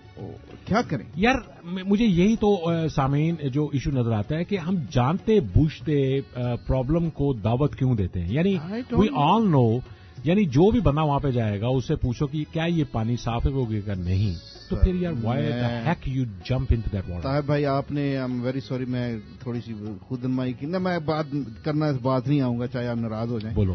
کیا کریں یار, مجھے یہی تو سامعین جو ایشو نظر آتا ہے کہ ہم جانتے بوجھتے پرابلم کو دعوت کیوں دیتے ہیں. یعنی وی آل نو, یعنی جو بھی بندہ وہاں پہ جائے گا اس سے پوچھو کہ کیا یہ پانی صاف ہے, وہ کہ نہیں, تو پھر یار why the heck you jump into that water. Tahir بھائی آپ نے, آئی ایم ویری سوری, میں تھوڑی سی خود نمائی کی نا, میں بات کرنا اس بات نہیں آؤں گا چاہے آپ ناراض ہو جائیں. بولو.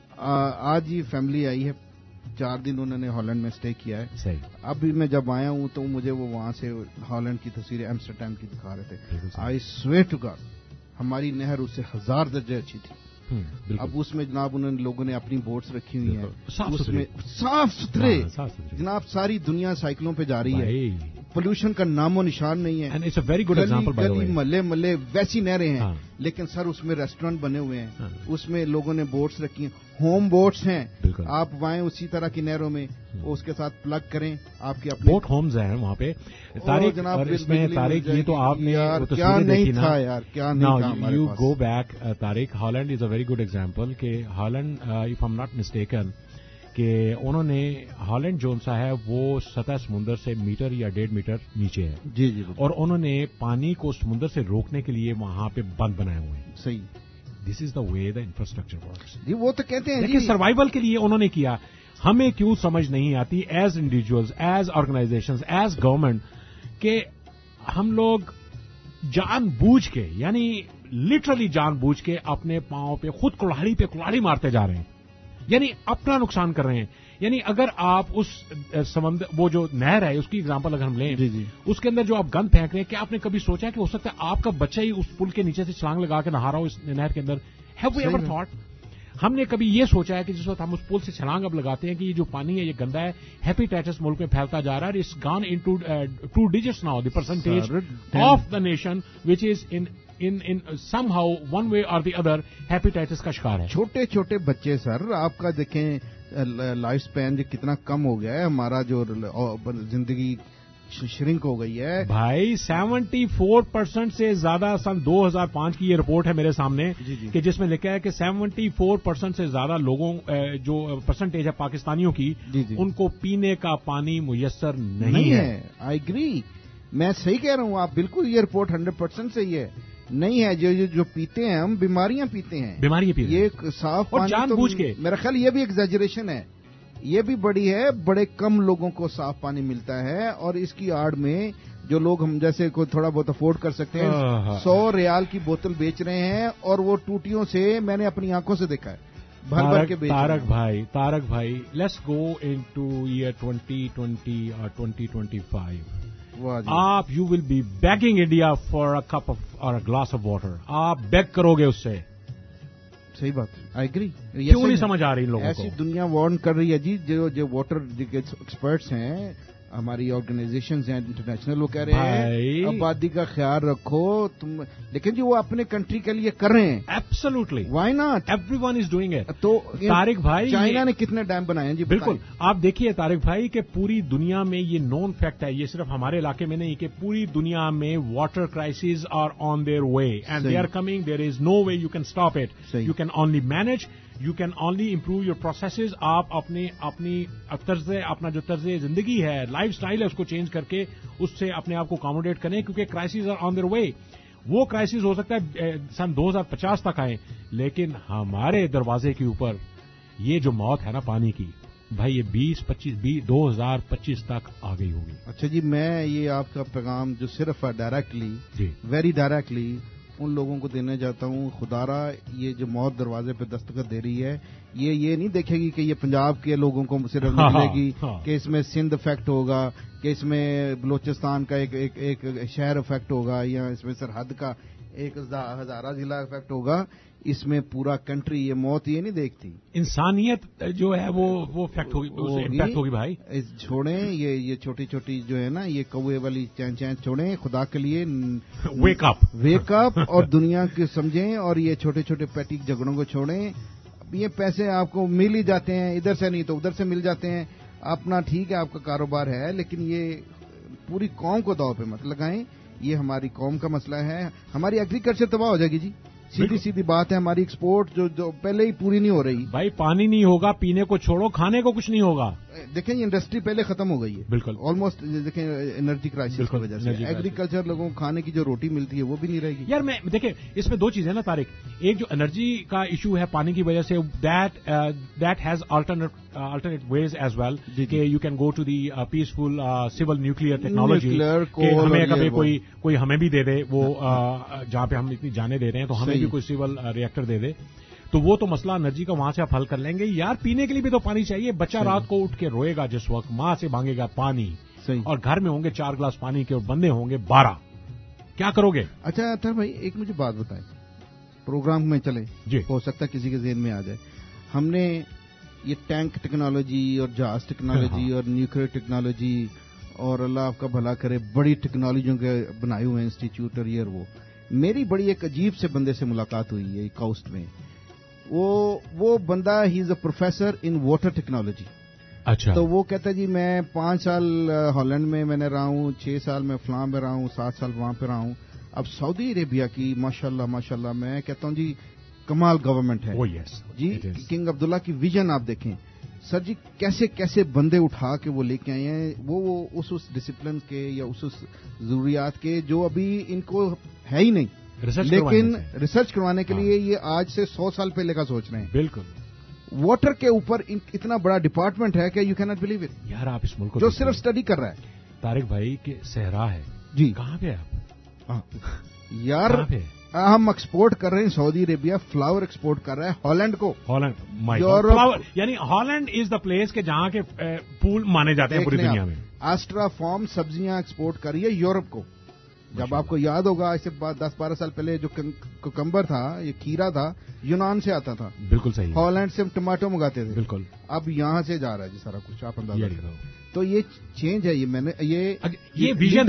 آج یہ فیملی آئی ہے, 4 دن انہوں نے ہالینڈ میں اسٹے کیا ہے. صحیح. ابھی میں جب آیا ہوں تو مجھے وہ وہاں سے ہالینڈ کی تصویریں ایمسٹرڈیم کی دکھا رہے تھے. آئی سویئر ٹو گاڈ ہماری نہر اس سے 1000 درجے اچھی تھی. اب اس میں جناب انہوں نے لوگوں نے اپنی بوٹس رکھی ہوئی ہیں, اس میں صاف ستھرے جناب, ساری دنیا سائیکلوں پہ جا رہی ہے, پولوشن کا نام و نشان نہیں ہے. گلی محلے ویسی نہریں ہیں, لیکن سر اس میں ریسٹورینٹ بنے ہوئے ہیں, اس میں لوگوں نے بوٹس رکھی ہیں, ہوم بوٹس ہیں, آپ وائیں اسی طرح کی نہروں میں اس کے ساتھ پلگ کریں, آپ کے اپنے بوٹ ہومز ہیں وہاں پہ. طارق, اور اس میں طارق یہ تو آپ نے کیا نہیں تھا یار, کیا نہیں تھا ہمارے پاس. You go back Tariq, Holland is a very good example کہ Holland if I M not mistaken کہ انہوں نے ہالینڈ جو سا ہے وہ سطح سمندر سے میٹر یا 1.5 میٹر نیچے ہے. جی, اور انہوں نے پانی کو سمندر سے روکنے کے لیے وہاں پہ بند بنائے ہوئے ہیں. صحیح. دس از دا وے دا انفراسٹرکچر ورکس. جی وہ تو کہتے ہیں لیکن سروائیول کے لیے انہوں نے کیا. ہمیں کیوں سمجھ نہیں آتی as individuals, as organisations, as government, کہ ہم لوگ جان بوجھ کے, یعنی لٹرلی جان بوجھ کے اپنے پاؤں پہ خود کلاڑی پہ کلاڑی مارتے جا رہے ہیں, یعنی اپنا نقصان کر رہے ہیں. یعنی اگر آپ اس سمندر, وہ جو نہر ہے اس کی اگزامپل اگر ہم لیں, اس کے اندر جو آپ گند پھینک رہے ہیں, کیا آپ نے کبھی سوچا کہ ہو سکتا ہے آپ کا بچہ ہی اس پل کے نیچے سے چھلانگ لگا کے نہا رہا ہو اس نہر کے اندر؟ ہیو وی ایور تھاٹ, ہم نے کبھی یہ سوچا ہے کہ جس وقت ہم اس پل سے چھلانگ اب لگاتے ہیں کہ یہ جو پانی ہے یہ گندا ہے, ہیپیٹائٹس ملک میں پھیلتا جا رہا ہے, it's gone into 2 digits now, the percentage of the nation which is in somehow one way or the other hepatitis کا شکار ہے. چھوٹے چھوٹے بچے سر, آپ کا دیکھیں لائف سپین جو کتنا کم ہو گیا ہے, ہمارا جو زندگی شرنک ہو گئی ہے بھائی. 74% سے زیادہ سن 2005 کی یہ رپورٹ ہے میرے سامنے کہ جس میں لکھا ہے کہ 74% سے زیادہ لوگوں جو پرسنٹیج ہے پاکستانیوں کی, ان کو پینے کا پانی میسر نہیں ہے. آئی اگری, میں صحیح کہہ رہا ہوں, آپ بالکل, یہ رپورٹ 100% صحیح ہے. نہیں ہے, جو پیتے ہیں ہم بیماریاں پیتے ہیں, بیماریاں پیتے ہیں, یہ صاف پانی جان بوجھ کے. میرا خیال یہ بھی ایگزیجریشن ہے, یہ بھی بڑی ہے. بڑے کم لوگوں کو صاف پانی ملتا ہے, اور اس کی آڑ میں جو لوگ ہم جیسے کوئی تھوڑا بہت افورڈ کر سکتے ہیں 100 ریال کی بوتل بیچ رہے ہیں, اور وہ ٹوٹیوں سے میں نے اپنی آنکھوں سے دیکھا ہے بھر بھر کے بیچ رہے ہیں. طارق بھائی, لیٹس گو انٹو ایئر 2020 اور 2025. آپ you will be begging India for a cup اور گلاس آف واٹر, آپ بیگ کرو گے اس سے. صحیح بات, آئی اگری. کیوں نہیں سمجھ آ رہی ان لوگوں کو؟ ایسی دنیا وارن کر رہی ہے جی. جو واٹر ایکسپرٹس ہیں, ہماری آرگنائزیشنز ہیں انٹرنیشنل, وہ کہہ رہے ہیں آبادی کا خیال رکھو تم, لیکن جو وہ اپنے کنٹری کے لیے کر رہے ہیں. Absolutely, why not, everyone is doing it. تو طارق بھائی, چائنا نے کتنے ڈیم بنائے ہیں جی؟ بالکل, آپ دیکھیے طارق بھائی کہ پوری دنیا میں یہ نون فیکٹ ہے, یہ صرف ہمارے علاقے میں نہیں, کہ پوری دنیا میں water crises are on their way and they are coming. There is no way you can stop it. You can only manage, you can only improve your processes. آپ اپنی اپنا جو طرز زندگی ہے, لائف سٹائل ہے, اس کو چینج کر کے اس سے اپنے آپ کو اکاموڈیٹ کریں, کیونکہ crises are on their way. وہ کرائسس ہو سکتا ہے سن 2050 تک آئیں, لیکن ہمارے دروازے کے اوپر یہ جو موت ہے نا پانی کی, بھائی یہ 2025 تک آ گئی ہوگی. اچھا جی, میں یہ آپ کا پیغام جو صرف ڈائریکٹلی, ویری ڈائریکٹلی ان لوگوں کو دینا چاہتا ہوں. خدارا یہ جو موت دروازے پہ دستخط دے رہی ہے, یہ نہیں دیکھے گی کہ یہ پنجاب کے لوگوں کو صرف ملے گی, کہ اس میں سندھ افیکٹ ہوگا, کہ اس میں بلوچستان کا ایک شہر افیکٹ ہوگا, یا اس میں سرحد کا ایک ہزارہ ضلع افیکٹ ہوگا. اس میں پورا کنٹری یہ موت یہ نہیں دیکھتی. انسانیت جو ہے وہ امپیکٹ ہوگی بھائی. چھوڑیں یہ چھوٹی چھوٹی جو ہے نا یہ کوے والی چین چھوڑیں, خدا کے لیے ویک اپ اور دنیا کے سمجھیں, اور یہ چھوٹے چھوٹے پیٹی جھگڑوں کو چھوڑیں. یہ پیسے آپ کو مل ہی جاتے ہیں, ادھر سے نہیں تو ادھر سے مل جاتے ہیں. اپنا ٹھیک ہے آپ کا کاروبار ہے, لیکن یہ پوری قوم کو داؤ پہ مت لگائیں. یہ ہماری قوم کا مسئلہ ہے. ہماری ایگریکلچر تباہ ہو جائے گی جی, سیدھی بات ہے. ہماری ایکسپورٹ جو پہلے ہی پوری نہیں ہو رہی. بھائی پانی نہیں ہوگا, پینے کو چھوڑو, کھانے کو کچھ نہیں ہوگا. دیکھیں یہ انڈسٹری پہلے ختم ہو گئی ہے بالکل, آلموسٹ. دیکھیں انرجی کرائسس کی وجہ سے ایگریکلچر لوگوں کو کھانے کی جو روٹی ملتی ہے وہ بھی نہیں رہے گی. یار میں دیکھیں اس میں 2 چیزیں نا طارق. ایک جو انرجی کا ایشو ہے پانی کی وجہ سے, that has alternate ways as well, کہ you can go to the peaceful civil nuclear technology, کہ ہمیں کبھی کوئی ہمیں بھی دے دے, وہ جہاں پہ ہم اتنی جانیں دے رہے ہیں تو ہمیں بھی کوئی سول ریئیکٹر دے دے, تو وہ تو مسئلہ انرجی کا وہاں سے آپ حل کر لیں گے. یار پینے کے لیے بھی تو پانی چاہیے. بچہ رات کو اٹھ کے روئے گا جس وقت, ماں سے مانگے گا پانی, اور گھر میں ہوں گے 4 گلاس پانی کے اور بندے ہوں گے 12. کیا کرو گے؟ اچھا اطہر بھائی ایک مجھے بات بتائیں, پروگرام میں چلیں جی, ہو سکتا ہے کسی کے ذہن میں آ جائے. ہم نے یہ ٹینک ٹیکنالوجی اور جہاز ٹیکنالوجی اور نیوکلیئر ٹیکنالوجی اور اللہ آپ کا بھلا کرے بڑی ٹیکنالوجیوں کے بنائے ہوئے انسٹیٹیوٹ اور یہ وہ, میری بڑی ایک عجیب سے بندے سے ملاقات ہوئی ہے کوسٹ میں. وہ بندہ ہی is a professor in water technology. اچھا. تو وہ کہتا ہے جی میں 5 سال ہالینڈ میں نے رہا ہوں, 6 سال میں فلاں میں رہا ہوں, 7 سال وہاں پہ رہا ہوں. اب سعودی عربیہ کی ماشاءاللہ میں کہتا ہوں جی کمال گورنمنٹ ہے. جی کنگ عبداللہ کی ویژن آپ دیکھیں سر جی, کیسے بندے اٹھا کے وہ لے کے آئے ہیں, وہ اس ڈسپلن کے یا اس ضروریات کے جو ابھی ان کو ہے ہی نہیں, لیکن ریسرچ کروانے کے لیے یہ آج سے 100 سال پہلے کا سوچ رہے ہیں. بالکل. واٹر کے اوپر اتنا بڑا ڈپارٹمنٹ ہے کہ you can not believe it. یار آپ اس ملک کو جو صرف اسٹڈی کر رہا ہے. طارق بھائی کہ صحرا ہے جی, کہاں پہ آپ یار ہم ایکسپورٹ کر رہے ہیں. سعودی عربیہ فلاور ایکسپورٹ کر رہا ہے ہالینڈ کو. یورپ یعنی ہالینڈ از دا پلیس کہ جہاں کے پول مانے جاتے ہیں پوری دنیا میں. آسٹرا فارم سبزیاں ایکسپورٹ کر رہی ہے یورپ کو. جب آپ کو یاد ہوگا اس سے 10-12 سال پہلے جو کوکمبر تھا, یہ کھیرا تھا, یونان سے آتا تھا. بالکل صحیح. ہالینڈ سے ہم ٹماٹو منگاتے تھے. بالکل. اب یہاں سے جا رہا ہے جی سارا کچھ, آپ اندازہ کرو. تو یہ چینج ہے. یہ ویژن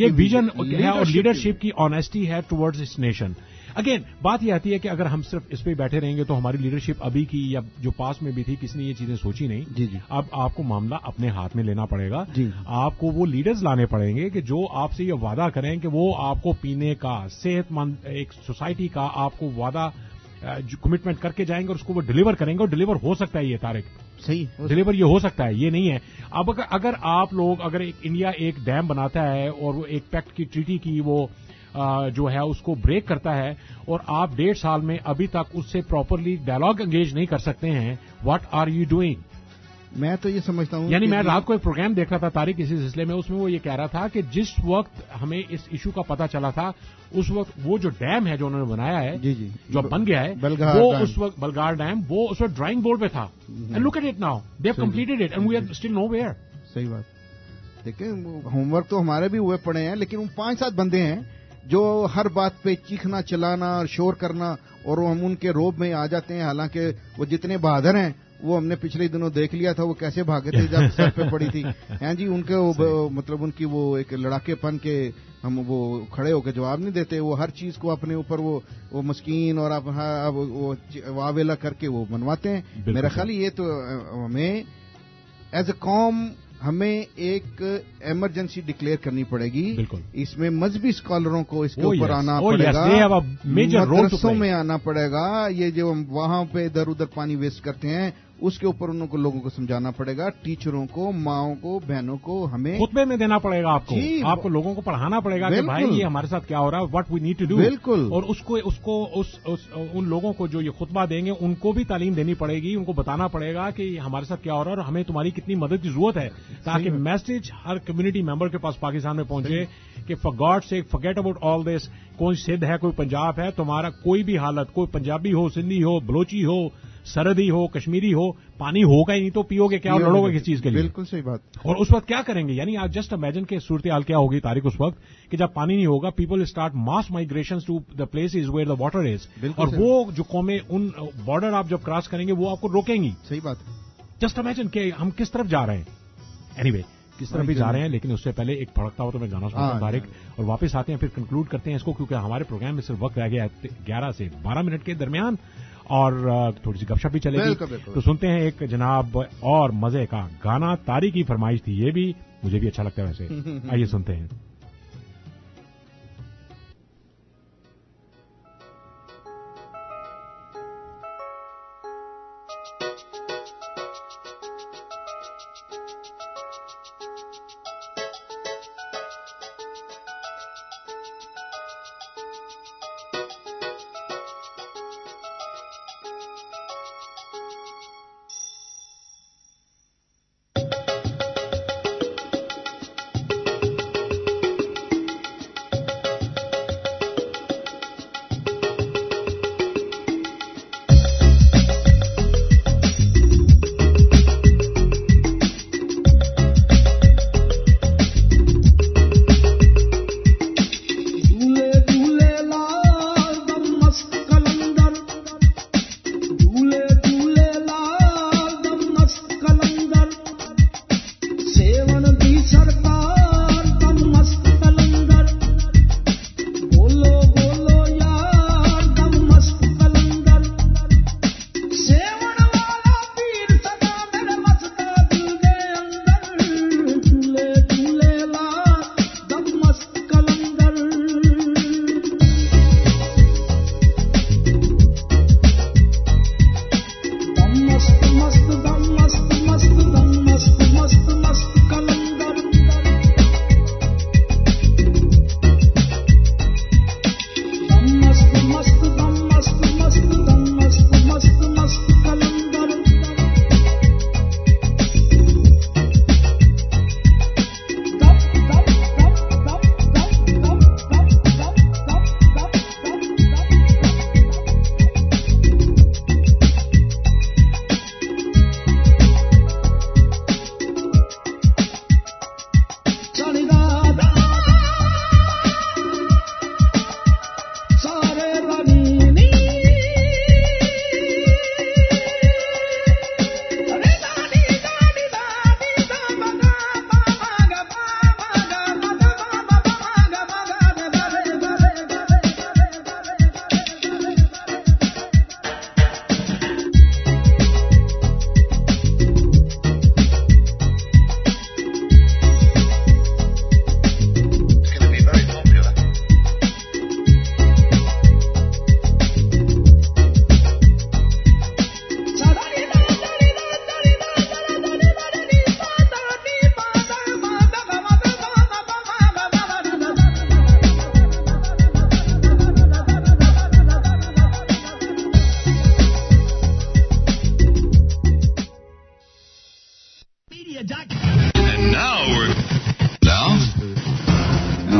ہے اور لیڈرشپ کی آنیسٹی ہے ٹورڈز اس نیشن. اگین بات یہ آتی ہے کہ اگر ہم صرف اس پہ بیٹھے رہیں گے تو ہماری لیڈرشپ ابھی کی یا جو پاس میں بھی تھی کسی نے یہ چیزیں سوچی نہیں. جی. اب آپ کو معاملہ اپنے ہاتھ میں لینا پڑے گا. جی. آپ کو وہ لیڈرز لانے پڑیں گے کہ جو آپ سے یہ وعدہ کریں کہ وہ آپ کو پینے کا صحت مند ایک سوسائٹی کا آپ کو وعدہ کمٹمنٹ کر کے جائیں گے اور اس کو وہ ڈلیور کریں گے. اور ڈلیور ہو سکتا ہے یہ طارق, صحیح ڈلیور یہ ہو سکتا ہے, یہ نہیں ہے. اب اگر آپ لوگ اگر انڈیا ایک ڈیم بناتا ہے اور وہ ایک پیکٹ کی ٹریٹی کی وہ جو ہے اس کو بریک کرتا ہے اور آپ 1.5 سال میں ابھی تک اس سے پراپرلی ڈائلاگ انگیج نہیں کر سکتے ہیں, واٹ آر یو ڈوئنگ؟ میں تو یہ سمجھتا ہوں یعنی میں رات کو ایک پروگرام دیکھ رہا تھا طارق اسی سلسلے میں, اس میں وہ یہ کہہ رہا تھا کہ جس وقت ہمیں اس ایشو کا پتا چلا تھا اس وقت وہ جو ڈیم ہے جو انہوں نے بنایا ہے, جی جو بن گیا ہے, وہ اس وقت بلگار ڈیم, وہ اس وقت ڈرائنگ بورڈ پہ تھا. And look at it now, they have completed it and we are still nowhere. صحیح بات. دیکھیں ہوم ورک تو ہمارے بھی ہوئے پڑے ہیں, لیکن وہ 5-7 بندے ہیں جو ہر بات پہ چیخنا چلانا اور شور کرنا, اور ہم ان کے روب میں آ جاتے ہیں. حالانکہ وہ جتنے بہادر ہیں وہ ہم نے پچھلے دنوں دیکھ لیا تھا وہ کیسے بھاگے تھے جب سر پہ پڑی تھی. ہاں جی, ان کے مطلب ان کی وہ ایک لڑاکے پن کے ہم وہ کھڑے ہو کے جواب نہیں دیتے. وہ ہر چیز کو اپنے اوپر وہ مسکین اور وہ واویلا کر کے وہ منواتے ہیں. میرا خیال یہ تو ہمیں ایز اے قوم ہمیں ایک ایمرجنسی ڈکلیئر کرنی پڑے گی. بالکل. اس میں مذہبی اسکالروں کو اس کے اوپر آنا پڑے گا, مدرسوں میں آنا پڑے گا. یہ جو وہاں پہ ادھر ادھر پانی ویسٹ کرتے ہیں اس کے اوپر ان کو لوگوں کو سمجھانا پڑے گا. ٹیچروں کو, ماؤں کو, بہنوں کو ہمیں خطبے میں دینا پڑے گا. آپ کو لوگوں کو پڑھانا پڑے گا کہ بھائی یہ ہمارے ساتھ کیا ہو رہا ہے, what we need to do. بالکل. اور ان لوگوں کو جو یہ خطبہ دیں گے ان کو بھی تعلیم دینی پڑے گی, ان کو بتانا پڑے گا کہ ہمارے ساتھ کیا ہو رہا ہے اور ہمیں تمہاری کتنی مدد کی ضرورت ہے, تاکہ میسج ہر کمیونٹی ممبر کے پاس پاکستان میں پہنچے کہ for God sake forget about all this. کوئی سندھ ہے, کوئی پنجاب ہے, تمہارا کوئی بھی حالت, کوئی پنجابی ہو, سندھی ہو, بلوچی ہو, سرحدی ہو, کشمیری ہو, پانی ہوگا ہی نہیں تو پیو گے کیا اور لڑو گے کس چیز کے لیے؟ بالکل صحیح بات. اور اس وقت کیا کریں گے؟ یعنی آپ جسٹ امیجن کہ صورتحال کیا ہوگی طارق اس وقت کہ جب پانی نہیں ہوگا, people start mass migration to the places where the water is, اور وہ جو قومیں ان بارڈر آپ جب کراس کریں گے وہ آپ کو روکیں گی. صحیح بات. جسٹ امیجن کہ ہم کس طرف جا رہے ہیں. اینی وے کس طرح بھی جا رہے ہیں, لیکن اس سے پہلے ایک پھڑکتا ہو تو میں گانا سنتا ہوں طارق, اور واپس آتے ہیں پھر کنکلوڈ کرتے ہیں اس کو, کیونکہ ہمارے پروگرام میں صرف وقت رہ گیا ہے 11 سے 12 منٹ کے درمیان, اور تھوڑی سی گپ شپ بھی چلے گی. تو سنتے ہیں ایک جناب اور مزے کا گانا. طارق کی فرمائش تھی, یہ بھی مجھے بھی اچھا لگتا ہے ویسے. آئیے سنتے ہیں.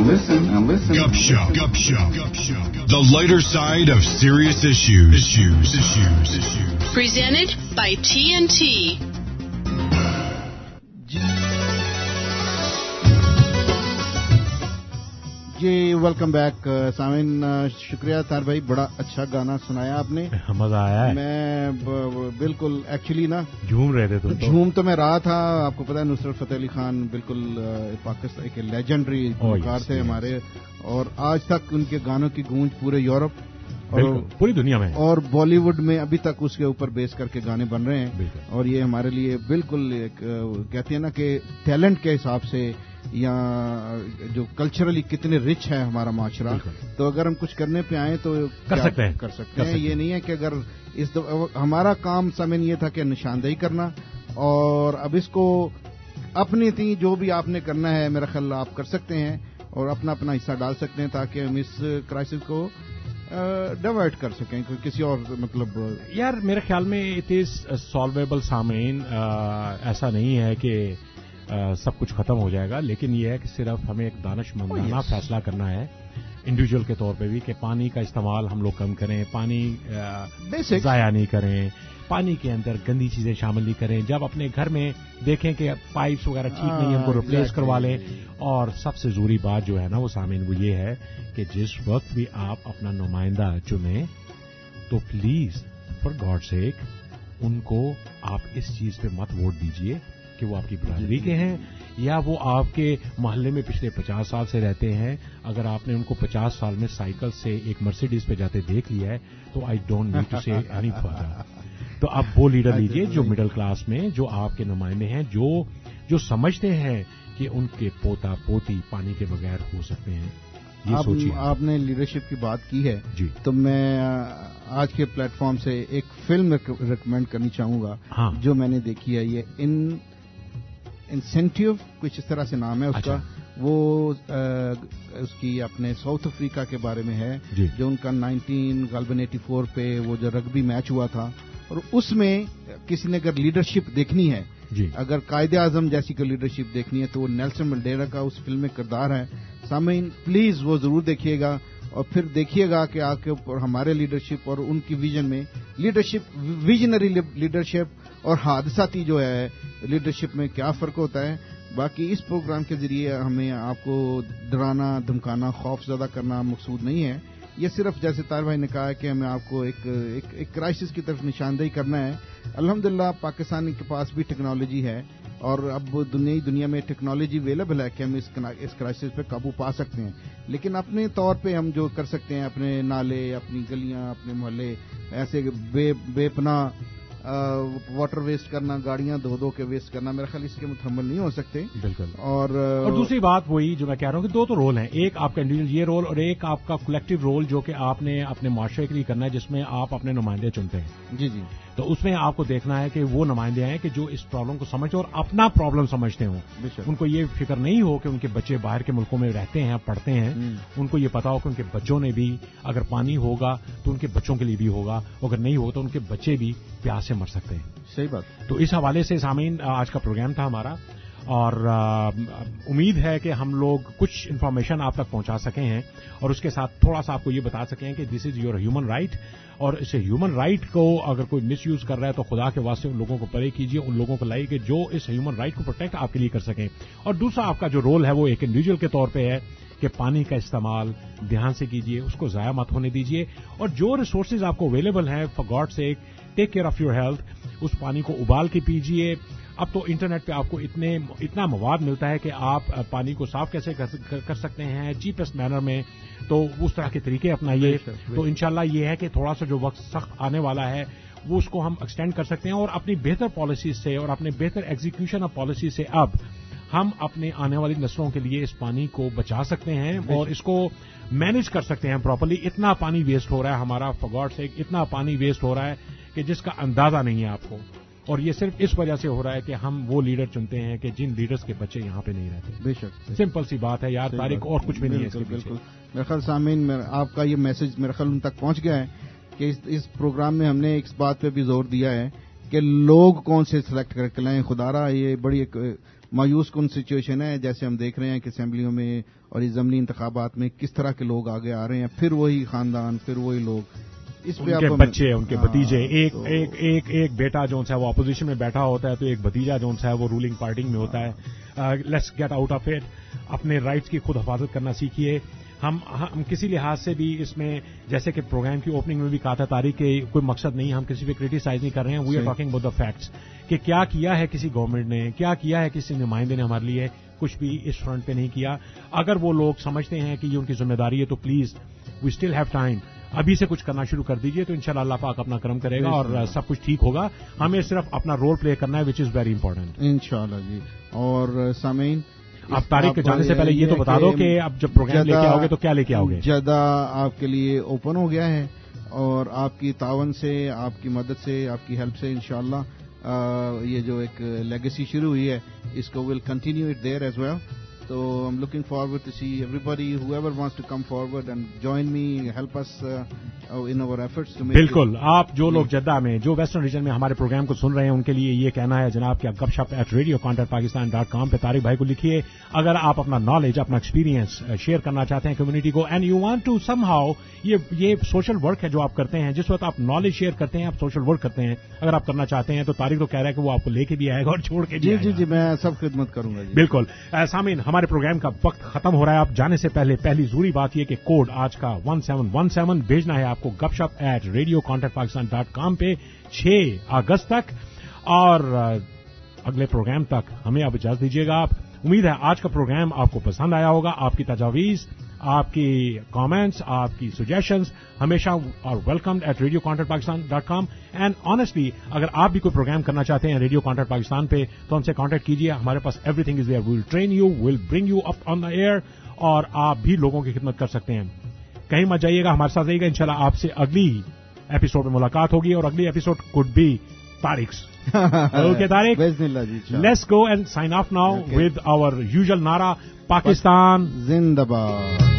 Gupshup. The lighter side of serious issues. Presented by TNT. جی ویلکم بیک سامعین. شکریہ طاہر بھائی, بڑا اچھا گانا سنایا آپ نے, مزہ آیا ہے. میں بالکل ایکچولی نا جھوم رہے تھے. جھوم تو میں رہا تھا. آپ کو پتا ہے نصرت فتح علی خان بالکل پاکستان کے لیجنڈری گلوکار تھے ہمارے, اور آج تک ان کے گانوں کی گونج پورے یورپ اور پوری دنیا میں, اور بالی ووڈ میں ابھی تک اس کے اوپر بیس کر کے گانے بن رہے ہیں. اور یہ ہمارے لیے بالکل ایک کہتے ہیں نا کہ ٹیلنٹ کے حساب سے یا جو کلچرلی کتنے رچ ہے ہمارا معاشرہ, تو اگر ہم کچھ کرنے پہ آئیں تو کر سکتے ہیں. یہ نہیں ہے کہ اگر ہمارا کام سمن یہ تھا کہ نشاندہی کرنا, اور اب اس کو اپنی تھی جو بھی آپ نے کرنا ہے میرا خیال آپ کر سکتے ہیں, اور اپنا حصہ ڈال سکتے ہیں تاکہ ہم اس کرائسس کو ڈیورٹ کر سکیں کسی اور مطلب. یار میرے خیال میں اٹ از سالویبل. سامعین, ایسا نہیں ہے کہ سب کچھ ختم ہو جائے گا, لیکن یہ ہے کہ صرف ہمیں ایک دانش مندانہ فیصلہ کرنا ہے انڈیویجول کے طور پہ بھی کہ پانی کا استعمال ہم لوگ کم کریں, پانی ضائع نہیں کریں, پانی کے اندر گندی چیزیں شامل نہیں کریں. جب اپنے گھر میں دیکھیں کہ پائپس وغیرہ ٹھیک نہیں ہیں ان کو ریپلیس کروا لیں. اور سب سے ضروری بات جو ہے نا وہ سامعین وہ یہ ہے کہ جس وقت بھی آپ اپنا نمائندہ چنیں تو پلیز فار گاڈ سیک ان کو آپ اس چیز پہ مت ووٹ دیجیے کہ وہ آپ کی برادری کے ہیں یا وہ آپ کے محلے میں پچھلے 50 سال سے رہتے ہیں. اگر آپ نے ان کو 50 سال میں سائیکل سے ایک مرسیڈیز پہ جاتے دیکھ لیا ہے تو I don't need to say any further. تو آپ وہ لیڈر لیجیے جو مڈل کلاس میں, جو آپ کے نمائندے ہیں, جو سمجھتے ہیں کہ ان کے پوتا پوتی پانی کے بغیر ہو سکتے ہیں. آپ نے لیڈرشپ کی بات کی ہے جی, تو میں آج کے پلیٹ فارم سے ایک فلم ریکمینڈ کرنی چاہوں گا جو میں نے دیکھی ہے. یہ انسینٹیو کچھ اس طرح سے نام ہے اس کا. وہ اس کی اپنے ساؤتھ افریقہ کے بارے میں ہے جو ان کا 1984 پہ وہ جو رگبی میچ ہوا تھا, اور اس میں کسی نے اگر لیڈرشپ دیکھنی ہے, اگر قائد اعظم جیسی کوئی لیڈرشپ دیکھنی ہے تو وہ نیلسن منڈیلا کا اس فلم میں کردار ہے. سامعین پلیز وہ ضرور دیکھیے گا, اور پھر دیکھیے گا کہ آپ کے اوپر ہمارے لیڈرشپ اور ان کی ویژن میں لیڈرشپ, ویژنری لیڈرشپ اور حادثاتی جو ہے لیڈرشپ میں کیا فرق ہوتا ہے. باقی اس پروگرام کے ذریعے ہمیں آپ کو ڈرانا دھمکانا خوف زدہ کرنا مقصود نہیں ہے. یہ صرف جیسے طاہر بھائی نے کہا کہ ہمیں آپ کو ایک کرائسس کی طرف نشاندہی کرنا ہے. الحمدللہ پاکستان کے پاس بھی ٹیکنالوجی ہے, اور اب دنیا میں ٹیکنالوجی اویلیبل ہے کہ ہم اس کرائسس پہ قابو پا سکتے ہیں. لیکن اپنے طور پہ ہم جو کر سکتے ہیں, اپنے نالے, اپنی گلیاں, اپنے محلے ایسے بے پناہ واٹر ویسٹ کرنا, گاڑیاں دھو کے ویسٹ کرنا, میرا خیال اس کے متحمل نہیں ہو سکتے. بالکل. اور دوسری بات وہی جو میں کہہ رہا ہوں کہ دو تو رول ہیں, ایک آپ کا انڈیویجول یہ رول اور ایک آپ کا کلیکٹو رول جو کہ آپ نے اپنے معاشرے کے لیے کرنا ہے, جس میں آپ اپنے نمائندے چنتے ہیں. جی. تو اس میں آپ کو دیکھنا ہے کہ وہ نمائندے ہیں کہ جو اس پرابلم کو سمجھتے اور اپنا پرابلم سمجھتے ہوں. ان کو یہ فکر نہیں ہو کہ ان کے بچے باہر کے ملکوں میں رہتے ہیں, پڑھتے ہیں. ان کو یہ پتا ہو کہ ان کے بچوں نے بھی اگر پانی ہوگا تو ان کے بچوں کے لیے بھی ہوگا, اگر نہیں ہو تو ان کے بچے بھی پیاس سے مر سکتے ہیں. صحیح بات. تو اس حوالے سے سامعین آج کا پروگرام تھا ہمارا, اور امید ہے کہ ہم لوگ کچھ انفارمیشن آپ تک پہنچا سکے ہیں, اور اس کے ساتھ تھوڑا سا آپ کو یہ بتا سکیں کہ this is your human right, اور اس ہیومن رائٹ کو اگر کوئی مس یوز کر رہا ہے تو خدا کے واسطے ان لوگوں کو پرے کیجیے, ان لوگوں کو لائیے کہ جو اس ہیومن رائٹ کو پروٹیکٹ آپ کے لیے کر سکیں. اور دوسرا آپ کا جو رول ہے وہ ایک انڈیویجول کے طور پہ ہے کہ پانی کا استعمال دھیان سے کیجیے, اس کو ضائع مت ہونے دیجیے, اور جو ریسورسز آپ کو اویلیبل ہیں for God sake take care of your health. اس پانی کو ابال کے پیجیے. اب تو انٹرنیٹ پہ آپ کو اتنا مواد ملتا ہے کہ آپ پانی کو صاف کیسے کر سکتے ہیں چیپسٹ مینر میں, تو اس طرح کے طریقے اپنائیے. تو انشاءاللہ یہ ہے کہ تھوڑا سا جو وقت سخت آنے والا ہے وہ اس کو ہم ایکسٹینڈ کر سکتے ہیں, اور اپنی بہتر پالیسیز سے اور اپنے بہتر ایگزیکیوشن آف پالیسی سے اب ہم اپنے آنے والی نسلوں کے لیے اس پانی کو بچا سکتے ہیں اور اس کو مینج کر سکتے ہیں پراپرلی. اتنا پانی ویسٹ ہو رہا ہے ہمارا, فار گاڈ سیک اتنا پانی ویسٹ ہو رہا ہے کہ جس کا اندازہ نہیں ہے آپ کو, اور یہ صرف اس وجہ سے ہو رہا ہے کہ ہم وہ لیڈر چنتے ہیں کہ جن لیڈرز کے بچے یہاں پہ نہیں رہتے. بے شک سمپل سی بات ہے یار طارق, اور کچھ بھی نہیں ہے. بالکل. میرے خیال سامعین آپ کا یہ میسج میرے خیال ان تک پہنچ گیا ہے کہ اس پروگرام میں ہم نے اس بات پہ بھی زور دیا ہے کہ لوگ کون سے سلیکٹ کر کے لائیں. خدا را یہ بڑی ایک مایوس کن سچویشن ہے. جیسے ہم دیکھ رہے ہیں کہ اسمبلیوں میں اور اس ضمنی انتخابات میں کس طرح کے لوگ آگے آ رہے ہیں, پھر وہی خاندان, پھر وہی لوگ, اس پہ ان کے بچے, ان کے بھتیجے. ایک بیٹا جو ہے وہ اپوزیشن میں بیٹھا ہوتا ہے تو ایک بھتیجا جو ہے وہ رولنگ پارٹی میں ہوتا ہے. Let's get out of it. اپنے رائٹس کی خود حفاظت کرنا سیکھیے. ہم کسی لحاظ سے بھی اس میں, جیسے کہ پروگرام کی اوپننگ میں بھی کہا تھا طارق, کہ کوئی مقصد نہیں, ہم کسی پہ کریٹیسائز نہیں کر رہے ہیں. We are talking about the facts کہ کیا کیا ہے کسی گورنمنٹ نے, کیا کیا ہے کسی نمائندے نے ہمارے لیے. کچھ بھی اس فرنٹ پہ نہیں کیا. اگر وہ لوگ سمجھتے ہیں کہ یہ ان کی ذمہ داری ہے تو please we still have time, ابھی سے کچھ کرنا شروع کر دیجئے تو انشاءاللہ اللہ پاک اپنا کرم کرے گا اور سب کچھ ٹھیک ہوگا. ہمیں صرف اپنا رول پلے کرنا ہے وچ از ویری امپورٹنٹ انشاءاللہ جی. اور سامعین, آپ تاریخ کے جانے سے پہلے یہ تو بتا دو کہ اب جب پروگرام لے کے آؤ گے تو کیا لے کے آؤ گے. جدہ آپ کے لیے اوپن ہو گیا ہے اور آپ کی تعاون سے, آپ کی مدد سے, آپ کی ہیلپ سے انشاءاللہ یہ جو ایک لیگیسی شروع ہوئی ہے اس کو will continue it there as well. So I'm looking forward to see everybody, whoever wants to come forward and join me, help us in our efforts to make بالکل. آپ جو لوگ جدہ میں, جو ویسٹرن ریجن میں ہمارے programme کو سن رہے ہیں, ان کے لیے یہ کہنا ہے جناب کہ آپ گپ شپ @radiocontaktpakistan.com پہ طارق بھائی کو لکھیے. اگر آپ اپنا نالج, اپنا ایکسپیرینس شیئر کرنا چاہتے ہیں کمیونٹی کو, and you want to somehow, یہ سوشل ورک ہے جو آپ کرتے ہیں. جس وقت آپ نالج شیئر کرتے ہیں آپ سوشل ورک کرتے ہیں. اگر آپ کرنا چاہتے ہیں تو طارق تو کہہ رہا ہے کہ وہ آپ کو لے کے بھی آئے گا اور چھوڑ کے بھی آئے گا. جی میں سب خدمت کروں گا. بالکل. سامعین, ہمارے پروگرام کا وقت ختم ہو رہا ہے. آپ جانے سے پہلے پہلی ضروری بات یہ کہ کوڈ آج کا 1717 بھیجنا ہے آپ کو گپ شپ @radiocontaktpakistan.com پہ 6 اگست تک. اور اگلے پروگرام تک ہمیں اب اجازت دیجیے گا. آپ, امید ہے آج کا پروگرام آپ کو پسند آیا ہوگا. آپ کی تجاویز, آپ کی کامنٹس, آپ کی سجیشنز ہمیشہ اور ویلکمڈ @radiocontaktpakistan.com. اینڈ آنیسٹلی اگر آپ بھی کوئی پروگرام کرنا چاہتے ہیں ریڈیو کانٹیکٹ پاکستان پہ تو ہم سے کانٹیکٹ کیجیے. ہمارے پاس everything is there. We will train you, we will bring you up on the air, اور آپ بھی لوگوں کی خدمت کر سکتے ہیں. کہیں مت جائیے گا, ہمارے ساتھ رہیے گا. انشاءاللہ آپ سے اگلی ایپیسوڈ میں ملاقات ہوگی, اور اگلی ایپیسوڈ کوڈ بی طارق's. Okay, Tariq? Let's go and sign off now with our usual nara, Pakistan Zindabad.